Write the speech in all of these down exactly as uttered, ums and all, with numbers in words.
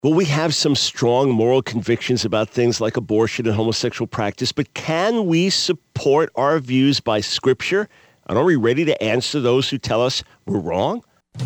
Well, we have some strong moral convictions about things like abortion and homosexual practice, but can we support our views by Scripture? And are we ready to answer those who tell us we're wrong?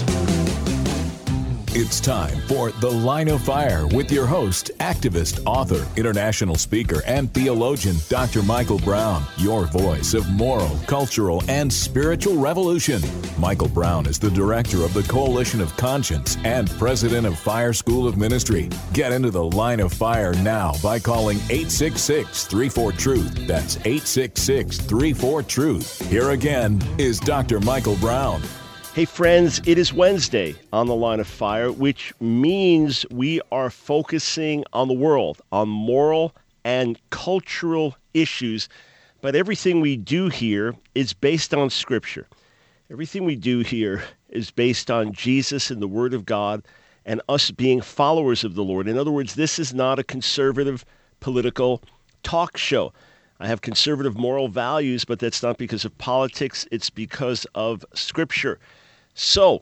It's time for The Line of Fire with your host, activist, author, international speaker, and theologian, Doctor Michael Brown, your voice of moral, cultural, and spiritual revolution. Michael Brown is the director of the Coalition of Conscience and president of Fire School of Ministry. Get into The Line of Fire now by calling eight six six, three four, truth. That's eight six six, three four, truth. Here again is Doctor Michael Brown. Hey friends, it is Wednesday on The Line of Fire, which means we are focusing on the world, on moral and cultural issues. But everything we do here is based on Scripture. Everything we do here is based on Jesus and the Word of God and us being followers of the Lord. In other words, this is not a conservative political talk show. I have conservative moral values, but that's not because of politics. It's because of Scripture. So,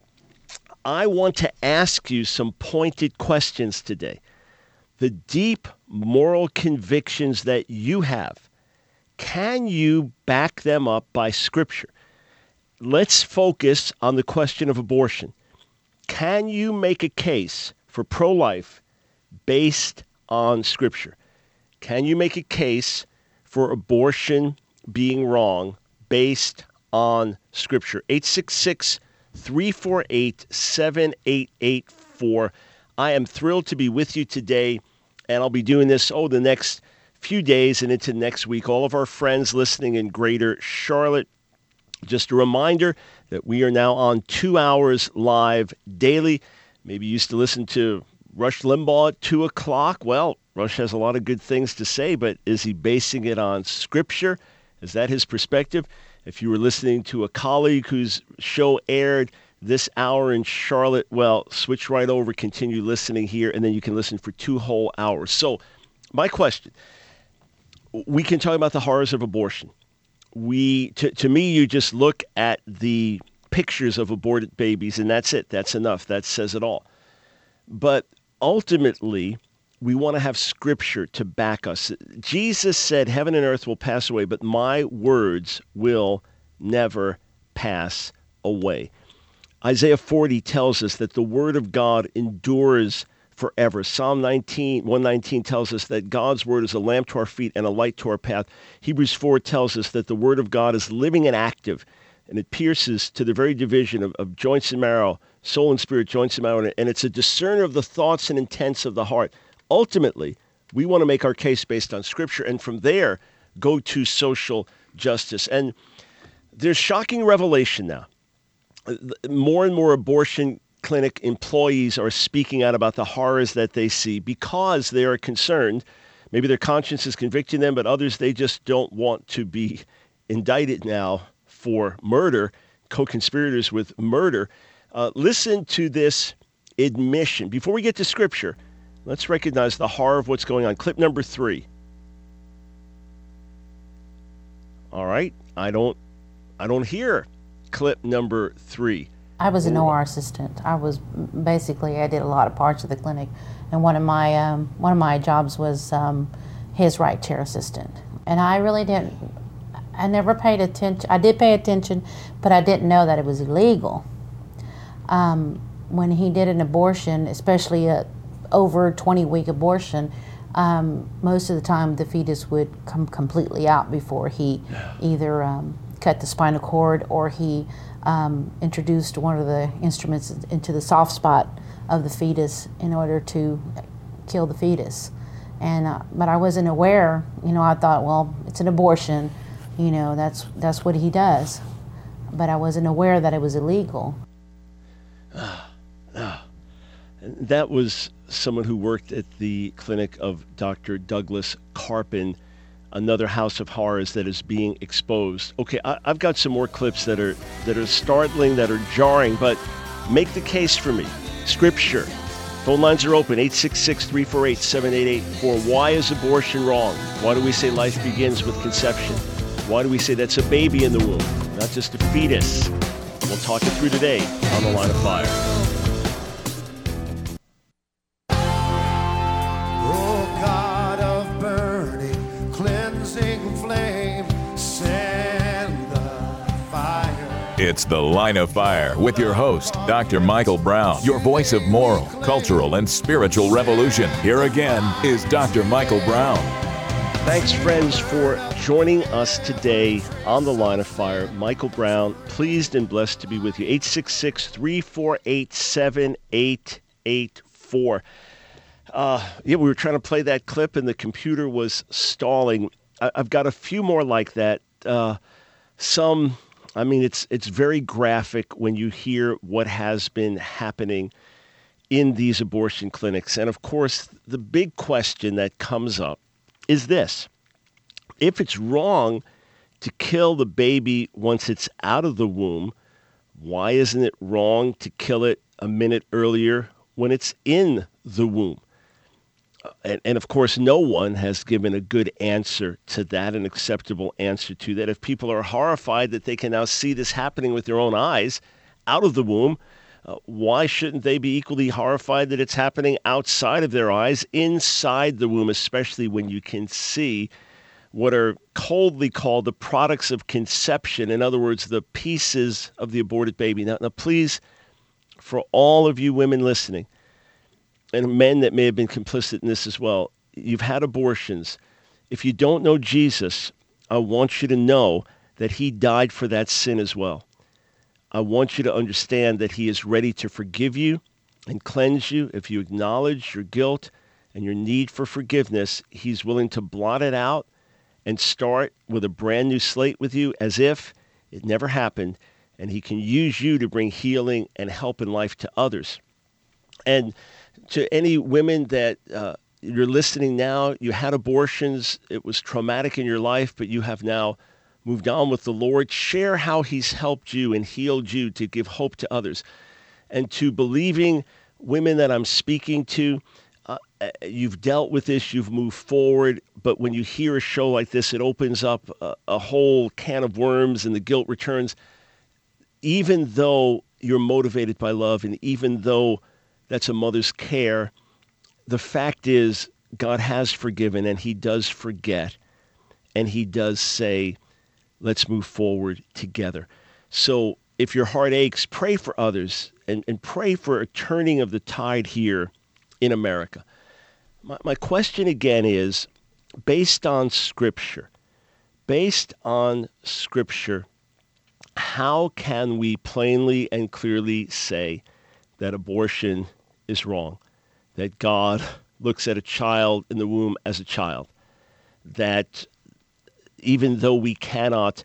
I want to ask you some pointed questions today. The deep moral convictions that you have, can you back them up by Scripture? Let's focus on the question of abortion. Can you make a case for pro-life based on Scripture? Can you make a case for abortion being wrong based on Scripture? eight six six, three four eight, seven eight eight four. I am thrilled to be with you today, and I'll be doing this, oh, the next few days and into next week. All of our friends listening in Greater Charlotte, just a reminder that we are now on two hours live daily. Maybe you used to listen to Rush Limbaugh at two o'clock. Well, Rush has a lot of good things to say, but is he basing it on Scripture? Is that his perspective? If you were listening to a colleague whose show aired this hour in Charlotte, well, switch right over, continue listening here, and then you can listen for two whole hours. So my question, we can talk about the horrors of abortion. We, to, to me, you just look at the pictures of aborted babies, and that's it. That's enough. That says it all. But ultimately, we want to have Scripture to back us. Jesus said, heaven and earth will pass away, but my words will never pass away. Isaiah forty tells us that the word of God endures forever. Psalm nineteen, one nineteen tells us that God's word is a lamp to our feet and a light to our path. Hebrews four tells us that the word of God is living and active, and it pierces to the very division of, of joints and marrow, soul and spirit, joints and marrow, and it's a discerner of the thoughts and intents of the heart. Ultimately, we want to make our case based on Scripture, and from there, go to social justice. And there's shocking revelation now. More and more abortion clinic employees are speaking out about the horrors that they see because they are concerned. Maybe their conscience is convicting them, but others, they just don't want to be indicted now for murder, co-conspirators with murder. Uh, listen to this admission. Before we get to Scripture, let's recognize the horror of what's going on. Clip number three. All right. I don't I don't hear clip number three. I was an O R assistant. I was basically, I did a lot of parts of the clinic. And one of my um, one of my jobs was um, his right chair assistant. And I really didn't, I never paid attention. I did pay attention, but I didn't know that it was illegal. Um, when he did an abortion, especially a over twenty week abortion, um, most of the time the fetus would come completely out before he either um, cut the spinal cord or he um, introduced one of the instruments into the soft spot of the fetus in order to kill the fetus. And uh, but I wasn't aware, you know, I thought, well, it's an abortion, you know, that's that's what he does. But I wasn't aware that it was illegal. Ah, ah. That was someone who worked at the clinic of Doctor Douglas Carpin, another house of horrors that is being exposed. Okay, I, I've got some more clips that are that are startling, that are jarring, but make the case for me. Scripture. Phone lines are open, eight six six, three four eight, seven eight eight four. Why is abortion wrong? Why do we say life begins with conception? Why do we say that's a baby in the womb, not just a fetus? We'll talk it through today on The Line of Fire. It's The Line of Fire with your host, Doctor Michael Brown, your voice of moral, cultural, and spiritual revolution. Here again is Doctor Michael Brown. Thanks, friends, for joining us today on The Line of Fire. Michael Brown, pleased and blessed to be with you. eight six six, three four eight, seven eight eight four. Uh, yeah, we were trying to play that clip, and the computer was stalling. I- I've got a few more like that. Uh, some, I mean, it's it's very graphic when you hear what has been happening in these abortion clinics. And, of course, the big question that comes up is this: if it's wrong to kill the baby once it's out of the womb, why isn't it wrong to kill it a minute earlier when it's in the womb? And, and of course, no one has given a good answer to that, an acceptable answer to that. If people are horrified that they can now see this happening with their own eyes out of the womb, Uh, why shouldn't they be equally horrified that it's happening outside of their eyes, inside the womb, especially when you can see what are coldly called the products of conception? In other words, the pieces of the aborted baby. Now, now please, for all of you women listening, and men that may have been complicit in this as well, you've had abortions. If you don't know Jesus, I want you to know that he died for that sin as well. I want you to understand that he is ready to forgive you and cleanse you. If you acknowledge your guilt and your need for forgiveness, he's willing to blot it out and start with a brand new slate with you as if it never happened. And he can use you to bring healing and help in life to others. And to any women that uh, you're listening now, you had abortions, it was traumatic in your life, but you have now moved on with the Lord. Share how he's helped you and healed you to give hope to others. And to believing women that I'm speaking to, uh, you've dealt with this, you've moved forward, but when you hear a show like this, it opens up a, a whole can of worms and the guilt returns. Even though you're motivated by love and even though that's a mother's care, the fact is God has forgiven and he does forget and he does say, let's move forward together. So if your heart aches, pray for others and, and pray for a turning of the tide here in America. My, my question again is, based on Scripture, based on Scripture, how can we plainly and clearly say that abortion is wrong, that God looks at a child in the womb as a child, that even though we cannot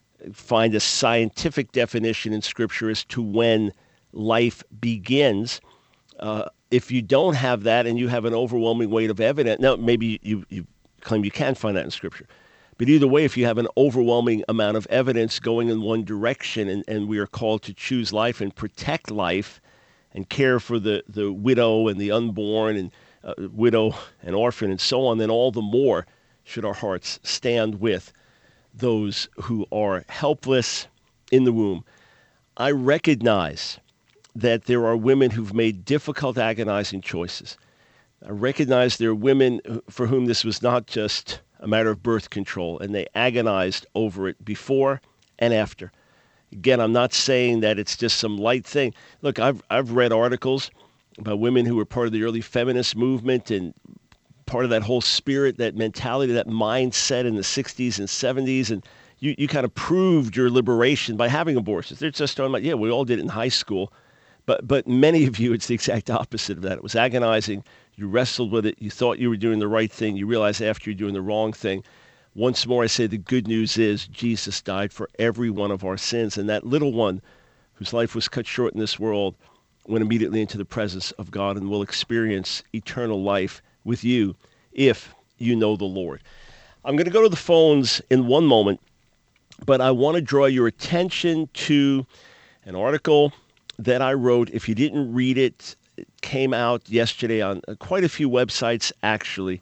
find a scientific definition in Scripture as to when life begins, uh, if you don't have that and you have an overwhelming weight of evidence, now maybe you, you claim you can find that in Scripture, but either way, if you have an overwhelming amount of evidence going in one direction and, and we are called to choose life and protect life and care for the, the widow and the unborn and uh, widow and orphan and so on, then all the more should our hearts stand with those who are helpless in the womb. I recognize that there are women who've made difficult, agonizing choices. I recognize there are women for whom this was not just a matter of birth control, and they agonized over it before and after. Again, I'm not saying that it's just some light thing. Look, I've I've read articles about women who were part of the early feminist movement and part of that whole spirit, that mentality, that mindset in the sixties and seventies, and you, you kind of proved your liberation by having abortions. They're just talking about, yeah, we all did it in high school, but but many of you, it's the exact opposite of that. It was agonizing. You wrestled with it. You thought you were doing the right thing. You realized after you're doing the wrong thing. Once more, I say the good news is Jesus died for every one of our sins, and that little one whose life was cut short in this world went immediately into the presence of God and will experience eternal life with you if you know the Lord. I'm going to go to the phones in one moment, but I want to draw your attention to an article that I wrote. If you didn't read it, it came out yesterday on quite a few websites, actually,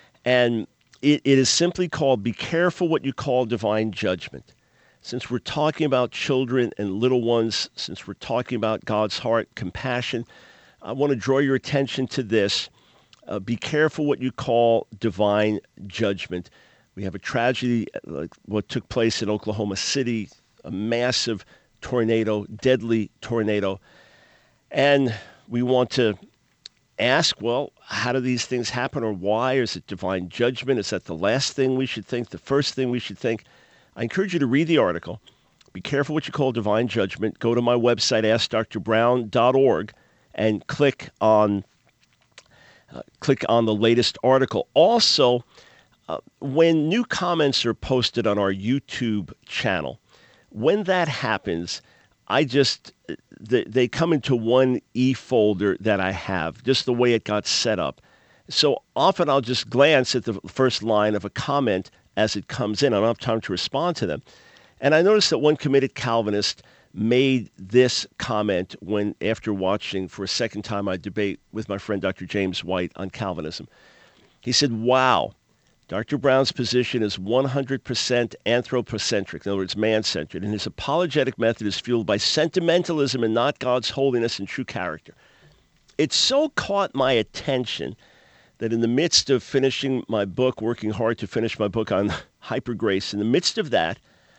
and it, it is simply called Be Careful What You Call Divine Judgment. Since we're talking about children and little ones, since we're talking about God's heart, compassion, I want to draw your attention to this. Uh, be careful what you call divine judgment. We have a tragedy like what took place in Oklahoma City, a massive tornado, deadly tornado. And we want to ask, well, how do these things happen, or why? Is it divine judgment? Is that the last thing we should think, the first thing we should think? I encourage you to read the article. Be careful what you call divine judgment. Go to my website, ask dr brown dot org, and click on uh, click on the latest article. Also, uh, when new comments are posted on our YouTube channel, when that happens, I just, they, they come into one e-folder that I have, just the way it got set up. So often I'll just glance at the first line of a comment as it comes in. I don't have time to respond to them. And I noticed that one committed Calvinist made this comment when, after watching for a second time my debate with my friend Doctor James White on Calvinism. He said, wow, Doctor Brown's position is one hundred percent anthropocentric, in other words, man-centered, and his apologetic method is fueled by sentimentalism and not God's holiness and true character. It so caught my attention that in the midst of finishing my book, working hard to finish my book on hypergrace, in the midst of that,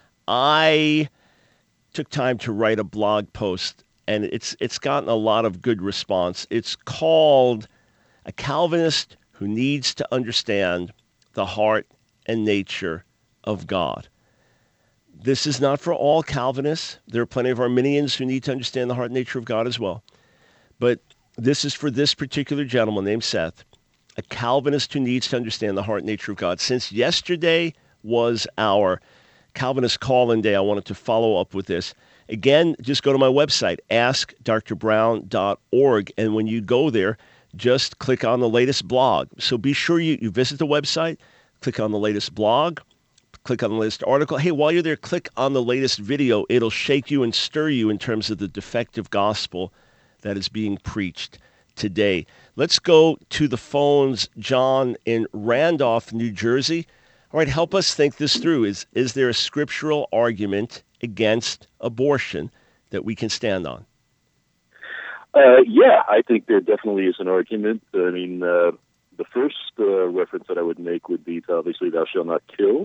I took time to write a blog post, and it's it's gotten a lot of good response. It's called A Calvinist Who Needs to Understand the Heart and Nature of God. This is not for all Calvinists. There are plenty of Arminians who need to understand the heart and nature of God as well. But this is for this particular gentleman named Seth, a Calvinist who needs to understand the heart and nature of God. Since yesterday was our Calvinist call-in day, I wanted to follow up with this. Again, just go to my website, ask dr brown dot org, and when you go there, just click on the latest blog. So be sure you, you visit the website, click on the latest blog, click on the latest article. Hey, while you're there, click on the latest video. It'll shake you and stir you in terms of the defective gospel that is being preached today. Let's go to the phones. John in Randolph, New Jersey. All right, help us think this through. Is, is there a scriptural argument against abortion that we can stand on? Uh, yeah, I think there definitely is an argument. I mean, uh, the first uh, reference that I would make would be to obviously thou shalt not kill.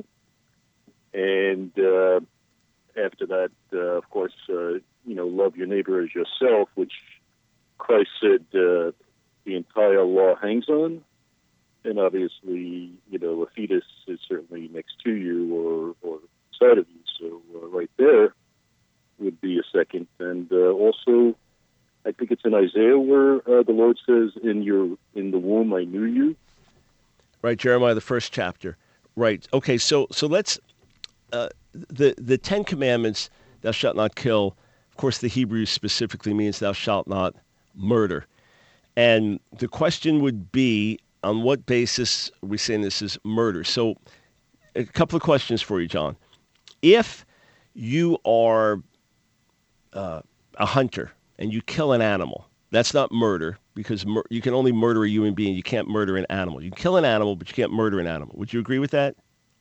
And uh, after that, uh, of course, uh, you know, love your neighbor as yourself, which Christ said uh, the entire law hangs on. And obviously, you know, a fetus is certainly next to you or, or side of you. So uh, right there would be a second. And uh, also, I think it's in Isaiah where uh, the Lord says, "In your in the womb I knew you." Right, Jeremiah, the first chapter. Right. Okay. So so let's uh, the the Ten Commandments: "Thou shalt not kill." Of course, the Hebrew specifically means "Thou shalt not murder." And the question would be, on what basis are we saying this is murder? So, a couple of questions for you, John. If you are uh, a hunter and you kill an animal, that's not murder, because mur- you can only murder a human being. You can't murder an animal. You can kill an animal, but you can't murder an animal. Would you agree with that?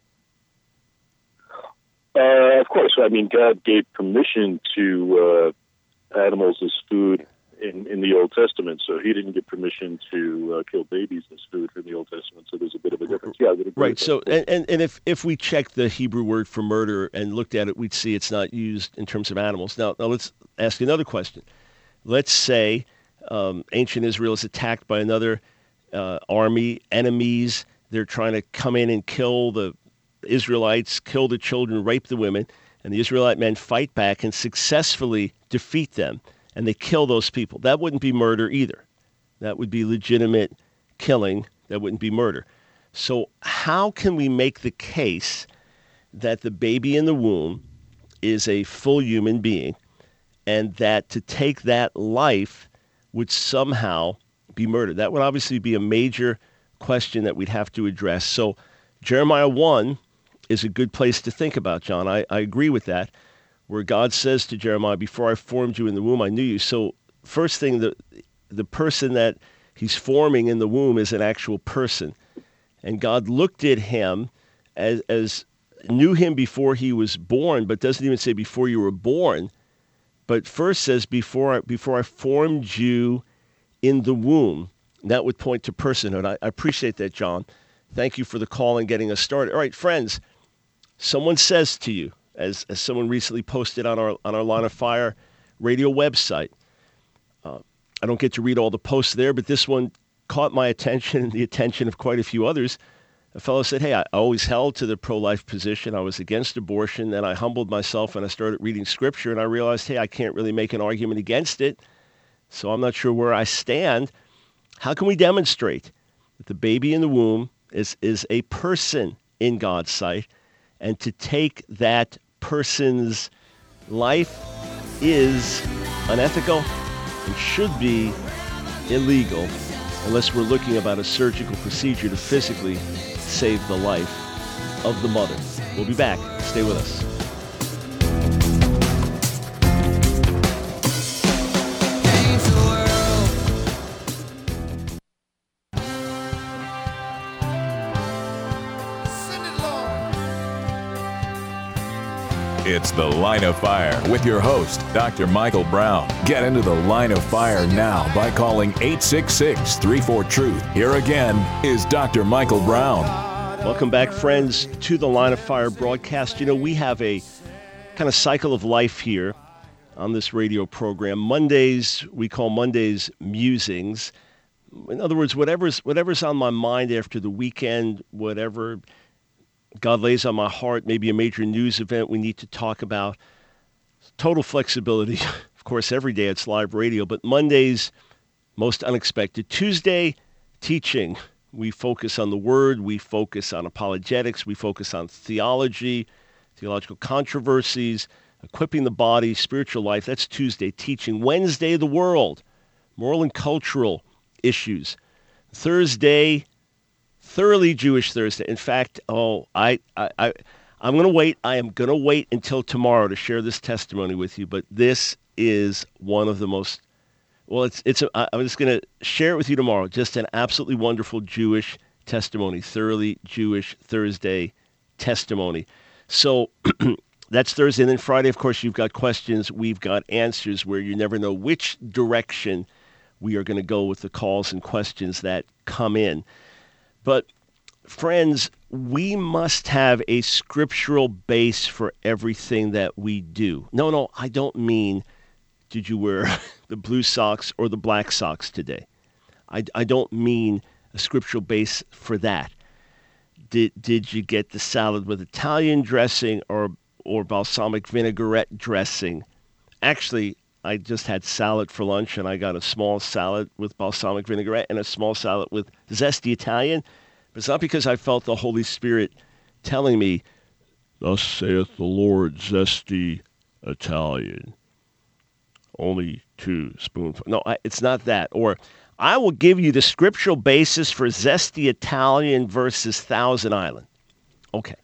Uh, of course. I mean, God gave permission to uh, animals as food in, in the Old Testament, so he didn't give permission to uh, kill babies as food in the Old Testament, so there's a bit of a difference. Yeah, I would agree. Right, so, and, and, and if, if we check the Hebrew word for murder and looked at it, we'd see it's not used in terms of animals. Now, now let's ask another question. Let's say um, ancient Israel is attacked by another uh, army, enemies. They're trying to come in and kill the Israelites, kill the children, rape the women, and the Israelite men fight back and successfully defeat them, and they kill those people. That wouldn't be murder either. That would be legitimate killing. That wouldn't be murder. So how can we make the case that the baby in the womb is a full human being, and that to take that life would somehow be murder? That would obviously be a major question that we'd have to address. So Jeremiah one is a good place to think about, John. I, I agree with that, where God says to Jeremiah, "Before I formed you in the womb, I knew you." So first thing, the, the person that he's forming in the womb is an actual person. And God looked at him as, as knew him before he was born, but doesn't even say before you were born, but first says before I, before I formed you in the womb. That would point to personhood. I, I appreciate that, John. Thank you for the call and getting us started. All right, friends, someone says to you, as, as someone recently posted on our on our Line of Fire radio website. Uh, I don't get to read all the posts there, but this one caught my attention and the attention of quite a few others. A fellow said, hey, I always held to the pro-life position. I was against abortion. Then I humbled myself and I started reading scripture and I realized, hey, I can't really make an argument against it. So I'm not sure where I stand. How can we demonstrate that the baby in the womb is, is a person in God's sight, and to take that person's life is unethical and should be illegal unless we're looking about a surgical procedure to physically save the life of the mother. We'll be back. Stay with us. It's The Line of Fire with your host, Doctor Michael Brown. Get into The Line of Fire now by calling eight six six, three four, truth. Here again is Doctor Michael Brown. Welcome back, friends, to the Line of Fire broadcast. You know, we have a kind of cycle of life here on this radio program. Mondays, we call Mondays musings. In other words, whatever's whatever's on my mind after the weekend, whatever God lays on my heart, maybe a major news event we need to talk about. Total flexibility. Of course, every day it's live radio, but Mondays, most unexpected. Tuesday, teaching. We focus on the Word. We focus on apologetics. We focus on theology, theological controversies, equipping the body, spiritual life. That's Tuesday, teaching. Wednesday, the world, moral and cultural issues. Thursday, thoroughly Jewish Thursday. In fact, oh, I, I, I I'm going to wait. I am going to wait until tomorrow to share this testimony with you. But this is one of the most, well, it's it's. A, I'm just going to share it with you tomorrow. Just an absolutely wonderful Jewish testimony, thoroughly Jewish Thursday testimony. So that's Thursday. And then Friday, of course, you've got questions. We've got answers where you never know which direction we are going to go with the calls and questions that come in. But friends, we must have a scriptural base for everything that we do. No, no, I don't mean, did you wear the blue socks or the black socks today? I, I don't mean a scriptural base for that. Did did you get the salad with Italian dressing or or balsamic vinaigrette dressing? Actually, I just had salad for lunch, and I got a small salad with balsamic vinaigrette and a small salad with zesty Italian. But it's not because I felt the Holy Spirit telling me, thus saith the Lord, zesty Italian. Only two spoonfuls. No, I, it's not that. Or, I will give you the scriptural basis for zesty Italian versus Thousand Island. Okay.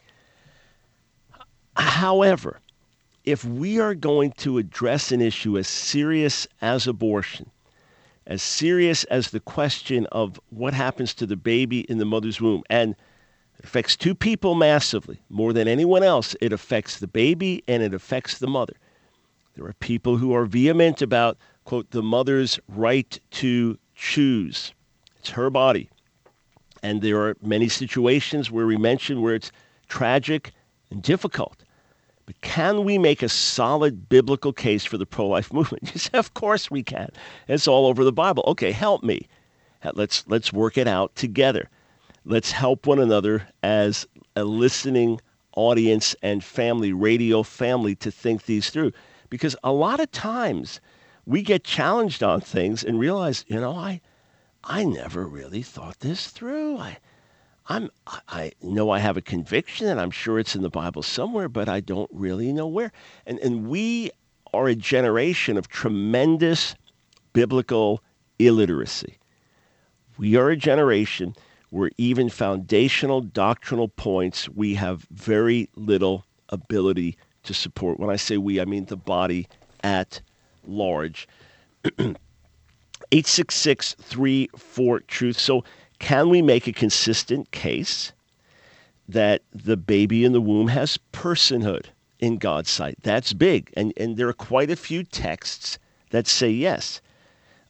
However, if we are going to address an issue as serious as abortion, as serious as the question of what happens to the baby in the mother's womb, and it affects two people massively, more than anyone else, it affects the baby and it affects the mother. There are people who are vehement about, quote, the mother's right to choose. It's her body. And there are many situations where we mention where it's tragic and difficult. But can we make a solid biblical case for the pro-life movement? You say, of course we can. It's all over the Bible. Okay, help me. Let's let's work it out together. Let's help one another as a listening audience and family, radio family, to think these through. Because a lot of times we get challenged on things and realize, you know, I I never really thought this through. I I'm, I know I have a conviction, and I'm sure it's in the Bible somewhere, but I don't really know where. And, and we are a generation of tremendous biblical illiteracy. We are a generation where even foundational doctrinal points we have very little ability to support. When I say we, I mean the body at large. eight six six, three four, truth. So can we make a consistent case that the baby in the womb has personhood in God's sight? That's big. And, and there are quite a few texts that say yes. Uh,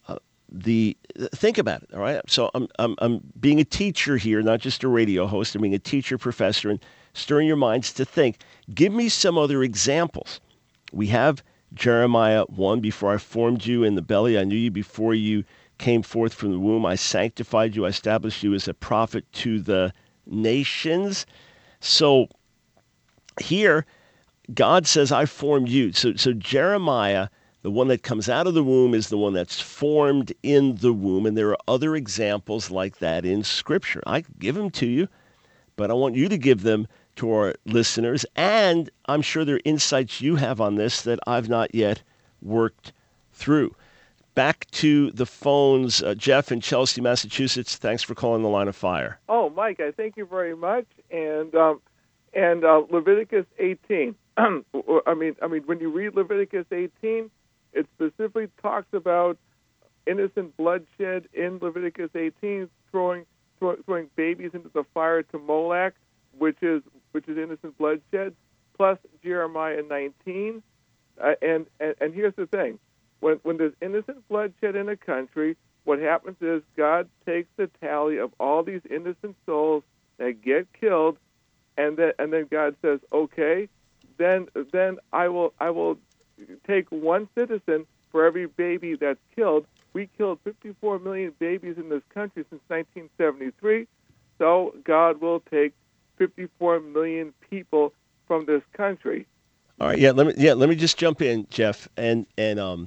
the think about it, all right? So I'm, I'm I'm being a teacher here, not just a radio host. I'm being a teacher, professor, and stirring your minds to think. Give me some other examples. We have Jeremiah one, before I formed you in the belly, I knew you before you came forth from the womb. I sanctified you. I established you as a prophet to the nations. So here, God says, I formed you. So, so Jeremiah, the one that comes out of the womb, is the one that's formed in the womb. And there are other examples like that in Scripture. I give them to you, but I want you to give them to our listeners. And I'm sure there are insights you have on this that I've not yet worked through. Back to the phones. Uh, Jeff in Chelsea, Massachusetts. Thanks for calling the Line of Fire. Oh, Mike, I thank you very much. And um, and uh, Leviticus eighteen. I mean, I mean, when you read Leviticus eighteen, it specifically talks about innocent bloodshed in Leviticus eighteen, throwing throw, throwing babies into the fire to Molech, which is which is innocent bloodshed. Plus Jeremiah nineteen, uh, and, and and here's the thing. When when there's innocent bloodshed in a country, what happens is God takes the tally of all these innocent souls that get killed, and then and then God says, okay, then then I will I will take one citizen for every baby that's killed. We killed fifty-four million babies in this country since nineteen seventy-three, so God will take fifty-four million people from this country. All right, yeah, let me yeah let me just jump in, Jeff, and and um.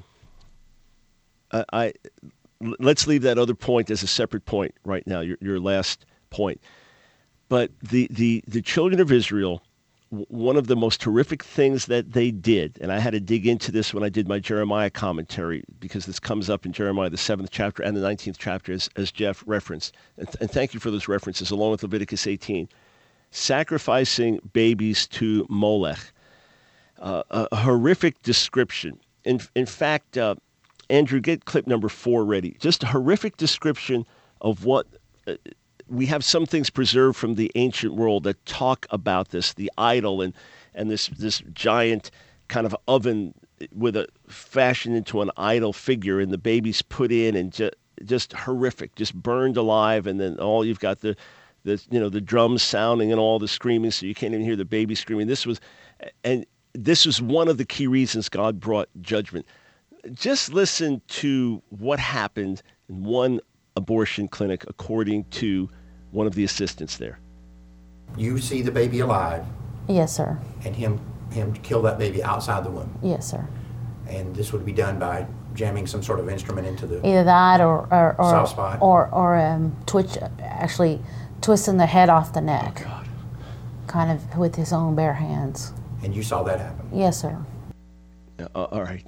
I, I let's leave that other point as a separate point right now, your your last point. But the, the, the children of Israel, one of the most horrific things that they did, and I had to dig into this when I did my Jeremiah commentary, because this comes up in Jeremiah, the seventh chapter and the nineteenth chapter, as, as Jeff referenced. And, th- and thank you for those references, along with Leviticus eighteen. Sacrificing babies to Molech. Uh, a, a horrific description. In, in fact, uh, Andrew, get clip number four ready. Just a horrific description of what uh, we have. Some things preserved from the ancient world that talk about this, the idol and and this this giant kind of oven with a fashioned into an idol figure, and the baby's put in, and just just horrific, just burned alive, and then all you've got the the you know the drums sounding and all the screaming, so you can't even hear the baby screaming. This was, and this was one of the key reasons God brought judgment. Just listen to what happened in one abortion clinic, according to one of the assistants there. You see the baby alive. Yes, sir. And him him kill that baby outside the womb. Yes, sir. And this would be done by jamming some sort of instrument into the either that or or or soft spot. or, or um, twitch, actually twisting the head off the neck. Oh, God. Kind of with his own bare hands. And you saw that happen. Yes, sir. Uh, all right.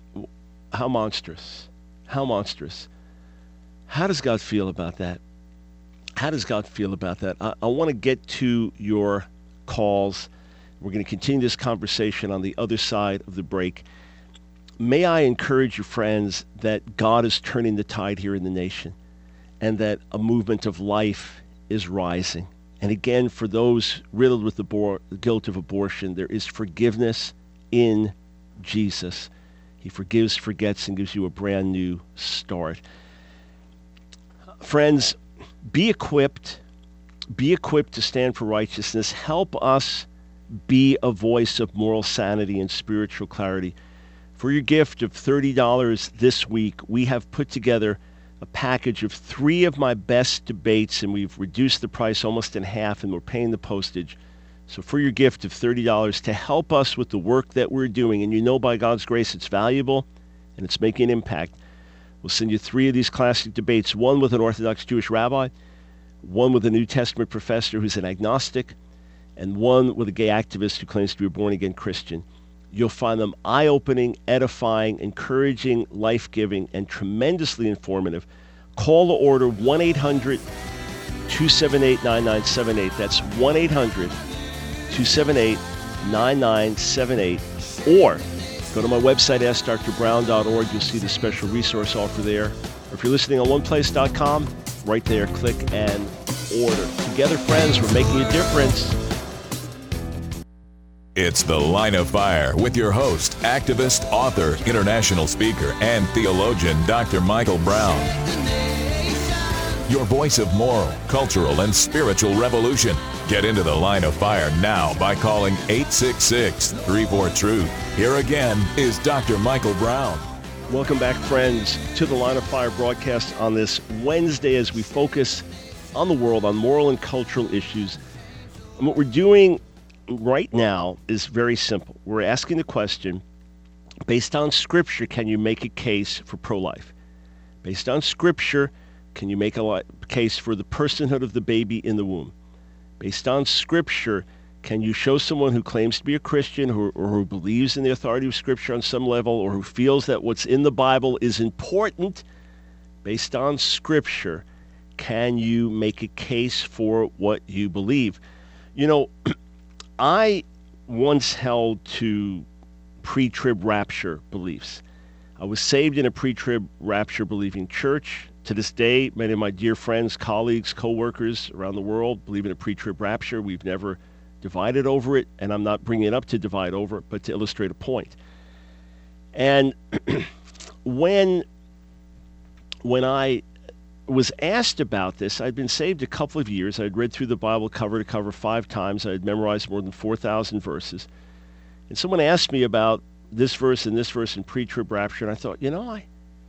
How monstrous. How monstrous. How does God feel about that? How does God feel about that? I, I want to get to your calls. We're going to continue this conversation on the other side of the break. May I encourage you, friends, that God is turning the tide here in the nation, and that a movement of life is rising. And again, for those riddled with the bo- guilt of abortion, there is forgiveness in Jesus. He forgives, forgets, and gives you a brand new start. Friends, be equipped. Be equipped to stand for righteousness. Help us be a voice of moral sanity and spiritual clarity. For your gift of thirty dollars this week, we have put together a package of three of my best debates, and we've reduced the price almost in half, and we're paying the postage. So for your gift of thirty dollars to help us with the work that we're doing, and you know by God's grace it's valuable and it's making an impact, we'll send you three of these classic debates, one with an Orthodox Jewish rabbi, one with a New Testament professor who's an agnostic, and one with a gay activist who claims to be a born-again Christian. You'll find them eye-opening, edifying, encouraging, life-giving, and tremendously informative. Call or order one eight hundred two seven eight nine nine seven eight. That's one eight hundred two seven eight nine nine seven eight. Or go to my website, ask dr brown dot org. You'll see the special resource offer there. Or if you're listening on one place dot com, right there, click and order. Together, friends, we're making a difference. It's The Line of Fire with your host, activist, author, international speaker, and theologian, Doctor Michael Brown. Your voice of moral, cultural, and spiritual revolution. Get into The Line of Fire now by calling eight six six, three four, truth. Here again is Doctor Michael Brown. Welcome back, friends, to the Line of Fire broadcast on this Wednesday as we focus on the world, on moral and cultural issues. And what we're doing right now is very simple. We're asking the question, based on Scripture, can you make a case for pro-life? Based on Scripture, can you make a case for the personhood of the baby in the womb? Based on Scripture, can you show someone who claims to be a Christian or, or who believes in the authority of Scripture on some level, or who feels that what's in the Bible is important? Based on Scripture, can you make a case for what you believe? You know, I once held to pre-trib rapture beliefs. I was saved in a pre-trib rapture believing church. To this day, many of my dear friends, colleagues, co-workers around the world believe in a pre-trib rapture. We've never divided over it, and I'm not bringing it up to divide over it, but to illustrate a point. And when, when I was asked about this, I'd been saved a couple of years. I'd read through the Bible cover to cover five times. I had memorized more than four thousand verses. And someone asked me about this verse and this verse in pre-trib rapture, and I thought, you know, I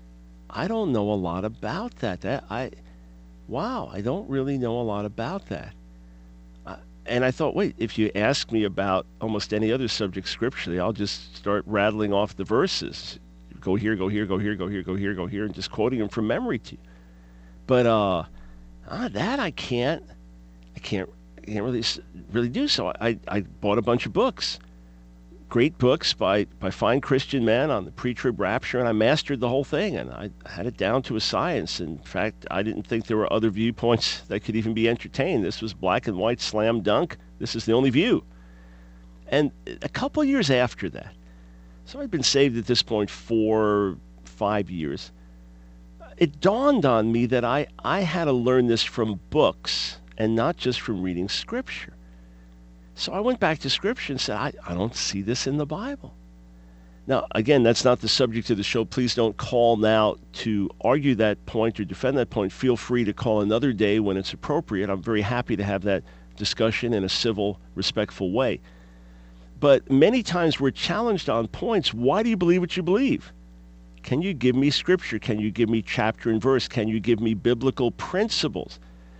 I don't know a lot about that. That I, wow, I don't really know a lot about that. Uh, and I thought, wait, if you ask me about almost any other subject scripturally, I'll just start rattling off the verses. Go here, go here, go here, go here, go here, go here, and just quoting them from memory to you. But uh, ah, that I can't, I can't, I can't really, really do. So I, I bought a bunch of books, great books by, by fine Christian men on the pre-trib rapture, and I mastered the whole thing, and I had it down to a science. In fact, I didn't think there were other viewpoints that could even be entertained. This was black and white, slam dunk. This is the only view. And a couple of years after that, so I'd been saved at this point for five years. It dawned on me that I, I had to learn this from books and not just from reading Scripture. So I went back to Scripture and said, I, I don't see this in the Bible. Now, again, that's not the subject of the show. Please don't call now to argue that point or defend that point. Feel free to call another day when it's appropriate. I'm very happy to have that discussion in a civil, respectful way. But many times we're challenged on points. Why do you believe what you believe? Can you give me Scripture? Can you give me chapter and verse? Can you give me biblical principles?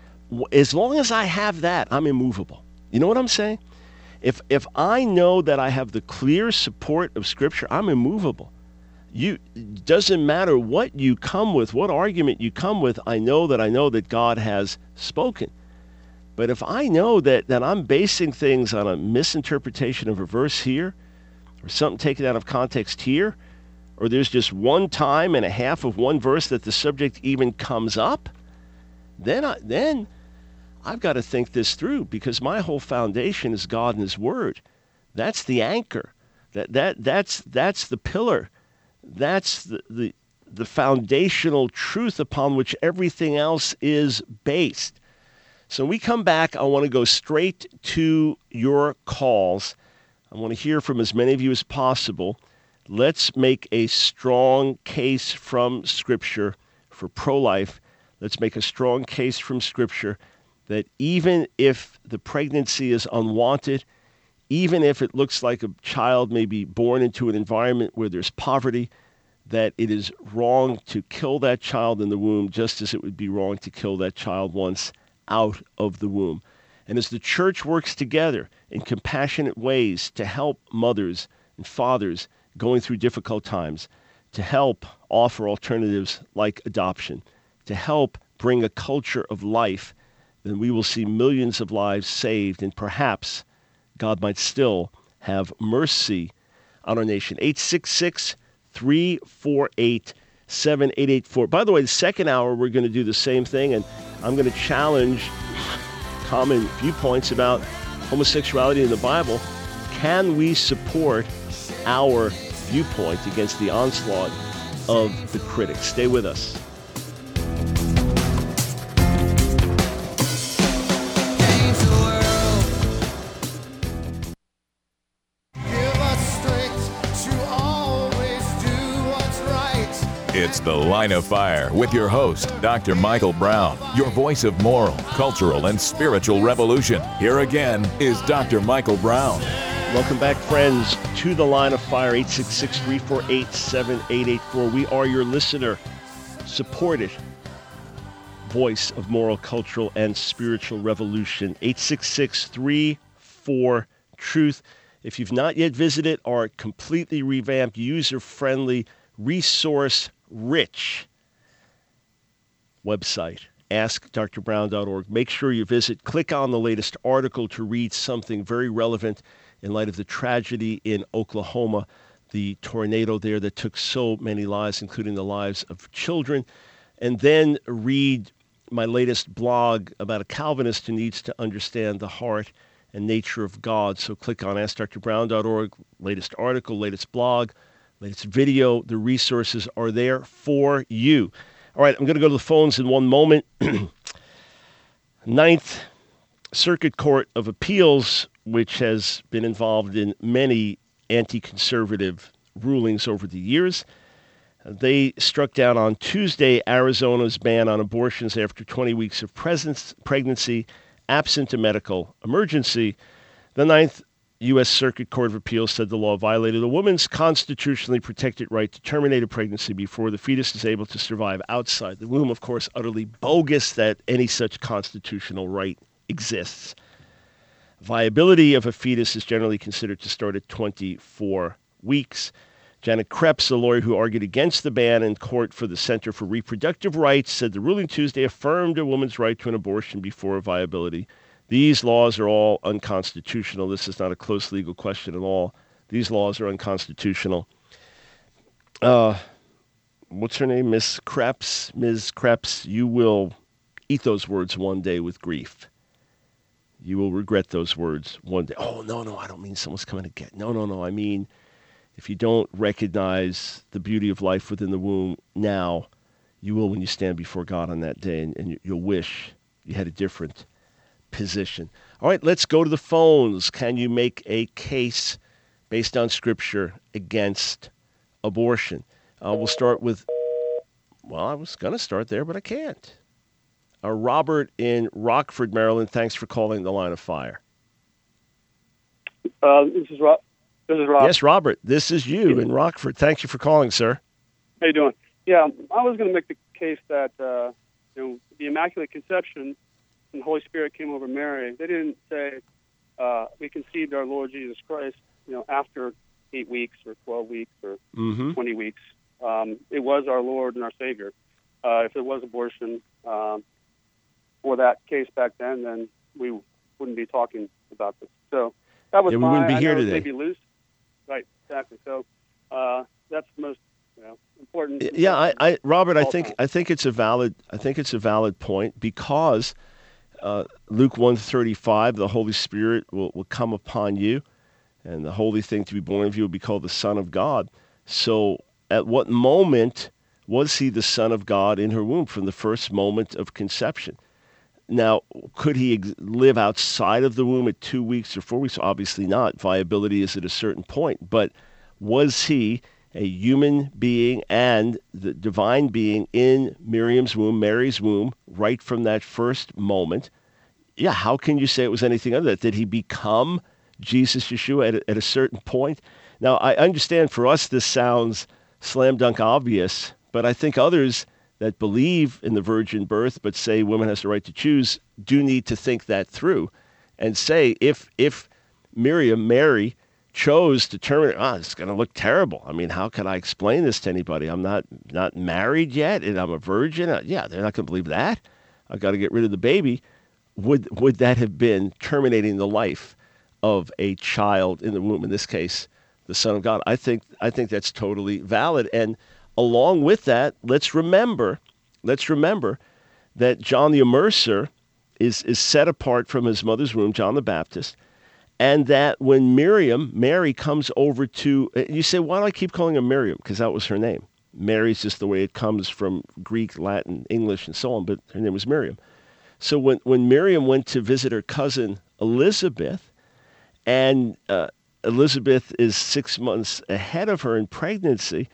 As long as I have that, I'm immovable. You know what I'm saying? If if I know that I have the clear support of Scripture, I'm immovable. You it doesn't matter what you come with, what argument you come with, I know that I know that God has spoken. But if I know that, that I'm basing things on a misinterpretation of a verse here, or something taken out of context here, or there's just one time and a half of one verse that the subject even comes up, then I, then I've got to think this through, because my whole foundation is God and His Word. That's the anchor. That that that's that's the pillar. That's the the, the foundational truth upon which everything else is based. So when we come back, I want to go straight to your calls. I want to hear from as many of you as possible. Let's make a strong case from Scripture for pro-life. Let's make a strong case from Scripture that even if the pregnancy is unwanted, even if it looks like a child may be born into an environment where there's poverty, that it is wrong to kill that child in the womb, just as it would be wrong to kill that child once out of the womb. And as the church works together in compassionate ways to help mothers and fathers going through difficult times, to help offer alternatives like adoption, to help bring a culture of life, then we will see millions of lives saved, and perhaps God might still have mercy on our nation. eight six six, three four eight, seven eight eight four. By the way, the second hour, we're going to do the same thing, and I'm going to challenge common viewpoints about homosexuality in the Bible. Can we support our viewpoint against the onslaught of the critics? Stay with us. It's The Line of Fire with your host, Doctor Michael Brown, your voice of moral, cultural, and spiritual revolution. Here again is Doctor Michael Brown. Welcome back, friends, to The Line of Fire, eight six six, three four eight, seven eight eight four. We are your listener-supported voice of moral, cultural, and spiritual revolution. eight six six, three four, truth. If you've not yet visited our completely revamped, user-friendly, resource-rich website, ask dr brown dot org. Make sure you visit. Click on the latest article to read something very relevant in light of the tragedy in Oklahoma, the tornado there that took so many lives, including the lives of children. And then read my latest blog about a Calvinist who needs to understand the heart and nature of God. So click on ask dr brown dot org, latest article, latest blog, latest video. The resources are there for you. All right, I'm going to go to the phones in one moment. Ninth Circuit Court of Appeals, which has been involved in many anti-conservative rulings over the years. They struck down on Tuesday Arizona's ban on abortions after twenty weeks of presence, pregnancy, absent a medical emergency. The Ninth U S Circuit Court of Appeals said the law violated a woman's constitutionally protected right to terminate a pregnancy before the fetus is able to survive outside the womb. Of course, utterly bogus that any such constitutional right exists. Viability of a fetus is generally considered to start at twenty-four weeks. Janet Krebs, a lawyer who argued against the ban in court for the Center for Reproductive Rights, said the ruling Tuesday affirmed a woman's right to an abortion before viability. These laws are all unconstitutional. This is not a close legal question at all. These laws are unconstitutional. Uh, what's her name? Miss Krebs? Miz Krebs, you will eat those words one day with grief. You will regret those words one day. Oh, no, no, I don't mean someone's coming to get. No, no, no. I mean, if you don't recognize the beauty of life within the womb now, you will when you stand before God on that day, and, and you'll wish you had a different position. All right, let's go to the phones. Can you make a case based on Scripture against abortion? Uh, we'll start with, well, I was going to start there, but I can't. Uh, Robert in Rockford, Maryland, thanks for calling The Line of Fire. Uh, this is Rob. This is Rob. Yes, Robert, this is you in Rockford. Thank you for calling, sir. How you doing? Yeah, I was going to make the case that uh, you know, the Immaculate Conception and the Holy Spirit came over Mary. They didn't say uh, we conceived our Lord Jesus Christ, you know, after eight weeks or twelve weeks or mm-hmm. twenty weeks. Um, it was our Lord and our Savior. Uh, if there was abortion um, for that case back then, then we wouldn't be talking about this. So that was yeah, we my, wouldn't be I here know today. Maybe loose. Right, exactly. So uh, that's the most you know, important. Yeah, I, I Robert, I think time. I think it's a valid I think it's a valid point because uh, Luke one thirty-five, the Holy Spirit will, will come upon you, and the holy thing to be born of you will be called the Son of God. So, at what moment was he the Son of God in her womb? From the first moment of conception. Now, could he ex- live outside of the womb at two weeks or four weeks? Obviously not. Viability is at a certain point. But was he a human being and the divine being in Miriam's womb, Mary's womb, right from that first moment? Yeah, how can you say it was anything other than that? Did he become Jesus Yeshua at a, at a certain point? Now, I understand for us this sounds slam dunk obvious, but I think others that believe in the virgin birth but say women has the right to choose do need to think that through and say if if Miriam, Mary, chose to terminate, ah, oh, it's going to look terrible. I mean, how can I explain this to anybody? I'm not not married yet and I'm a virgin. Uh, yeah, they're not going to believe that. I've got to get rid of the baby. Would would that have been terminating the life of a child in the womb, in this case, the Son of God? I think I think that's totally valid. And along with that, let's remember, let's remember that John the Immerser is, is set apart from his mother's womb, John the Baptist, and that when Miriam, Mary, comes over to, you say, why do I keep calling her Miriam? Because that was her name. Mary's just the way it comes from Greek, Latin, English, and so on, but her name was Miriam. So when, when Miriam went to visit her cousin Elizabeth, and uh, Elizabeth is six months ahead of her in pregnancy,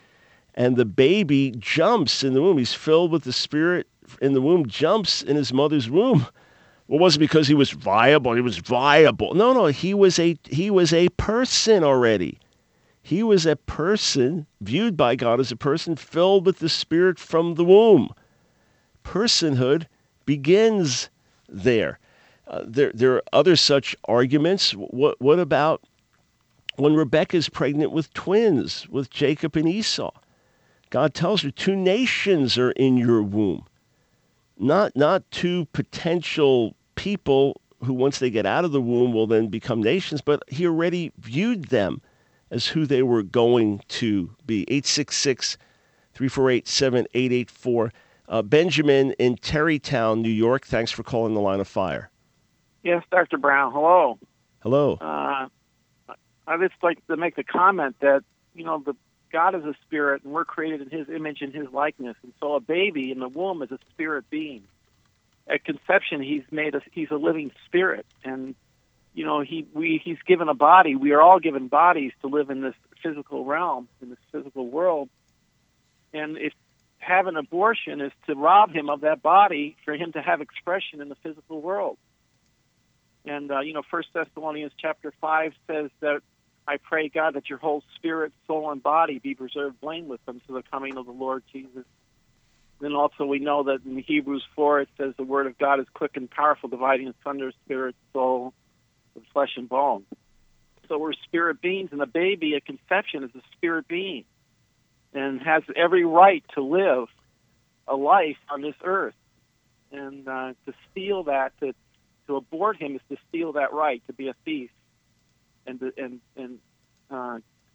and the baby jumps in the womb. He's filled with the Spirit in the womb, jumps in his mother's womb. Well, it wasn't because he was viable. He was viable. No, no, he was a he was a person already. He was a person viewed by God as a person filled with the Spirit from the womb. Personhood begins there. Uh, there, there are other such arguments. What, what about when Rebekah is pregnant with twins, with Jacob and Esau? God tells her two nations are in your womb. Not, not two potential people who, once they get out of the womb, will then become nations, but he already viewed them as who they were going to be. eight six six, three four eight, seven eight eight four. Uh, Benjamin in Terrytown, New York. Thanks for calling the Line of Fire. Yes, Doctor Brown. Hello. Hello. Uh, I'd just like to make the comment that, you know, the God is a spirit, and we're created in his image and his likeness. And so a baby in the womb is a spirit being. At conception, he's made us, he's a living spirit. And, you know, he we he's given a body. We are all given bodies to live in this physical realm, in this physical world. And if have an abortion is to rob him of that body for him to have expression in the physical world. And, uh, you know, First Thessalonians chapter five says that I pray, God, that your whole spirit, soul, and body be preserved blameless unto the coming of the Lord Jesus. Then also we know that in Hebrews four it says the word of God is quick and powerful, dividing asunder spirit, soul, and flesh and bone. So we're spirit beings, and the baby at conception is a spirit being and has every right to live a life on this earth. And uh, to steal that, to, to abort him is to steal that right, to be a thief. And and and uh,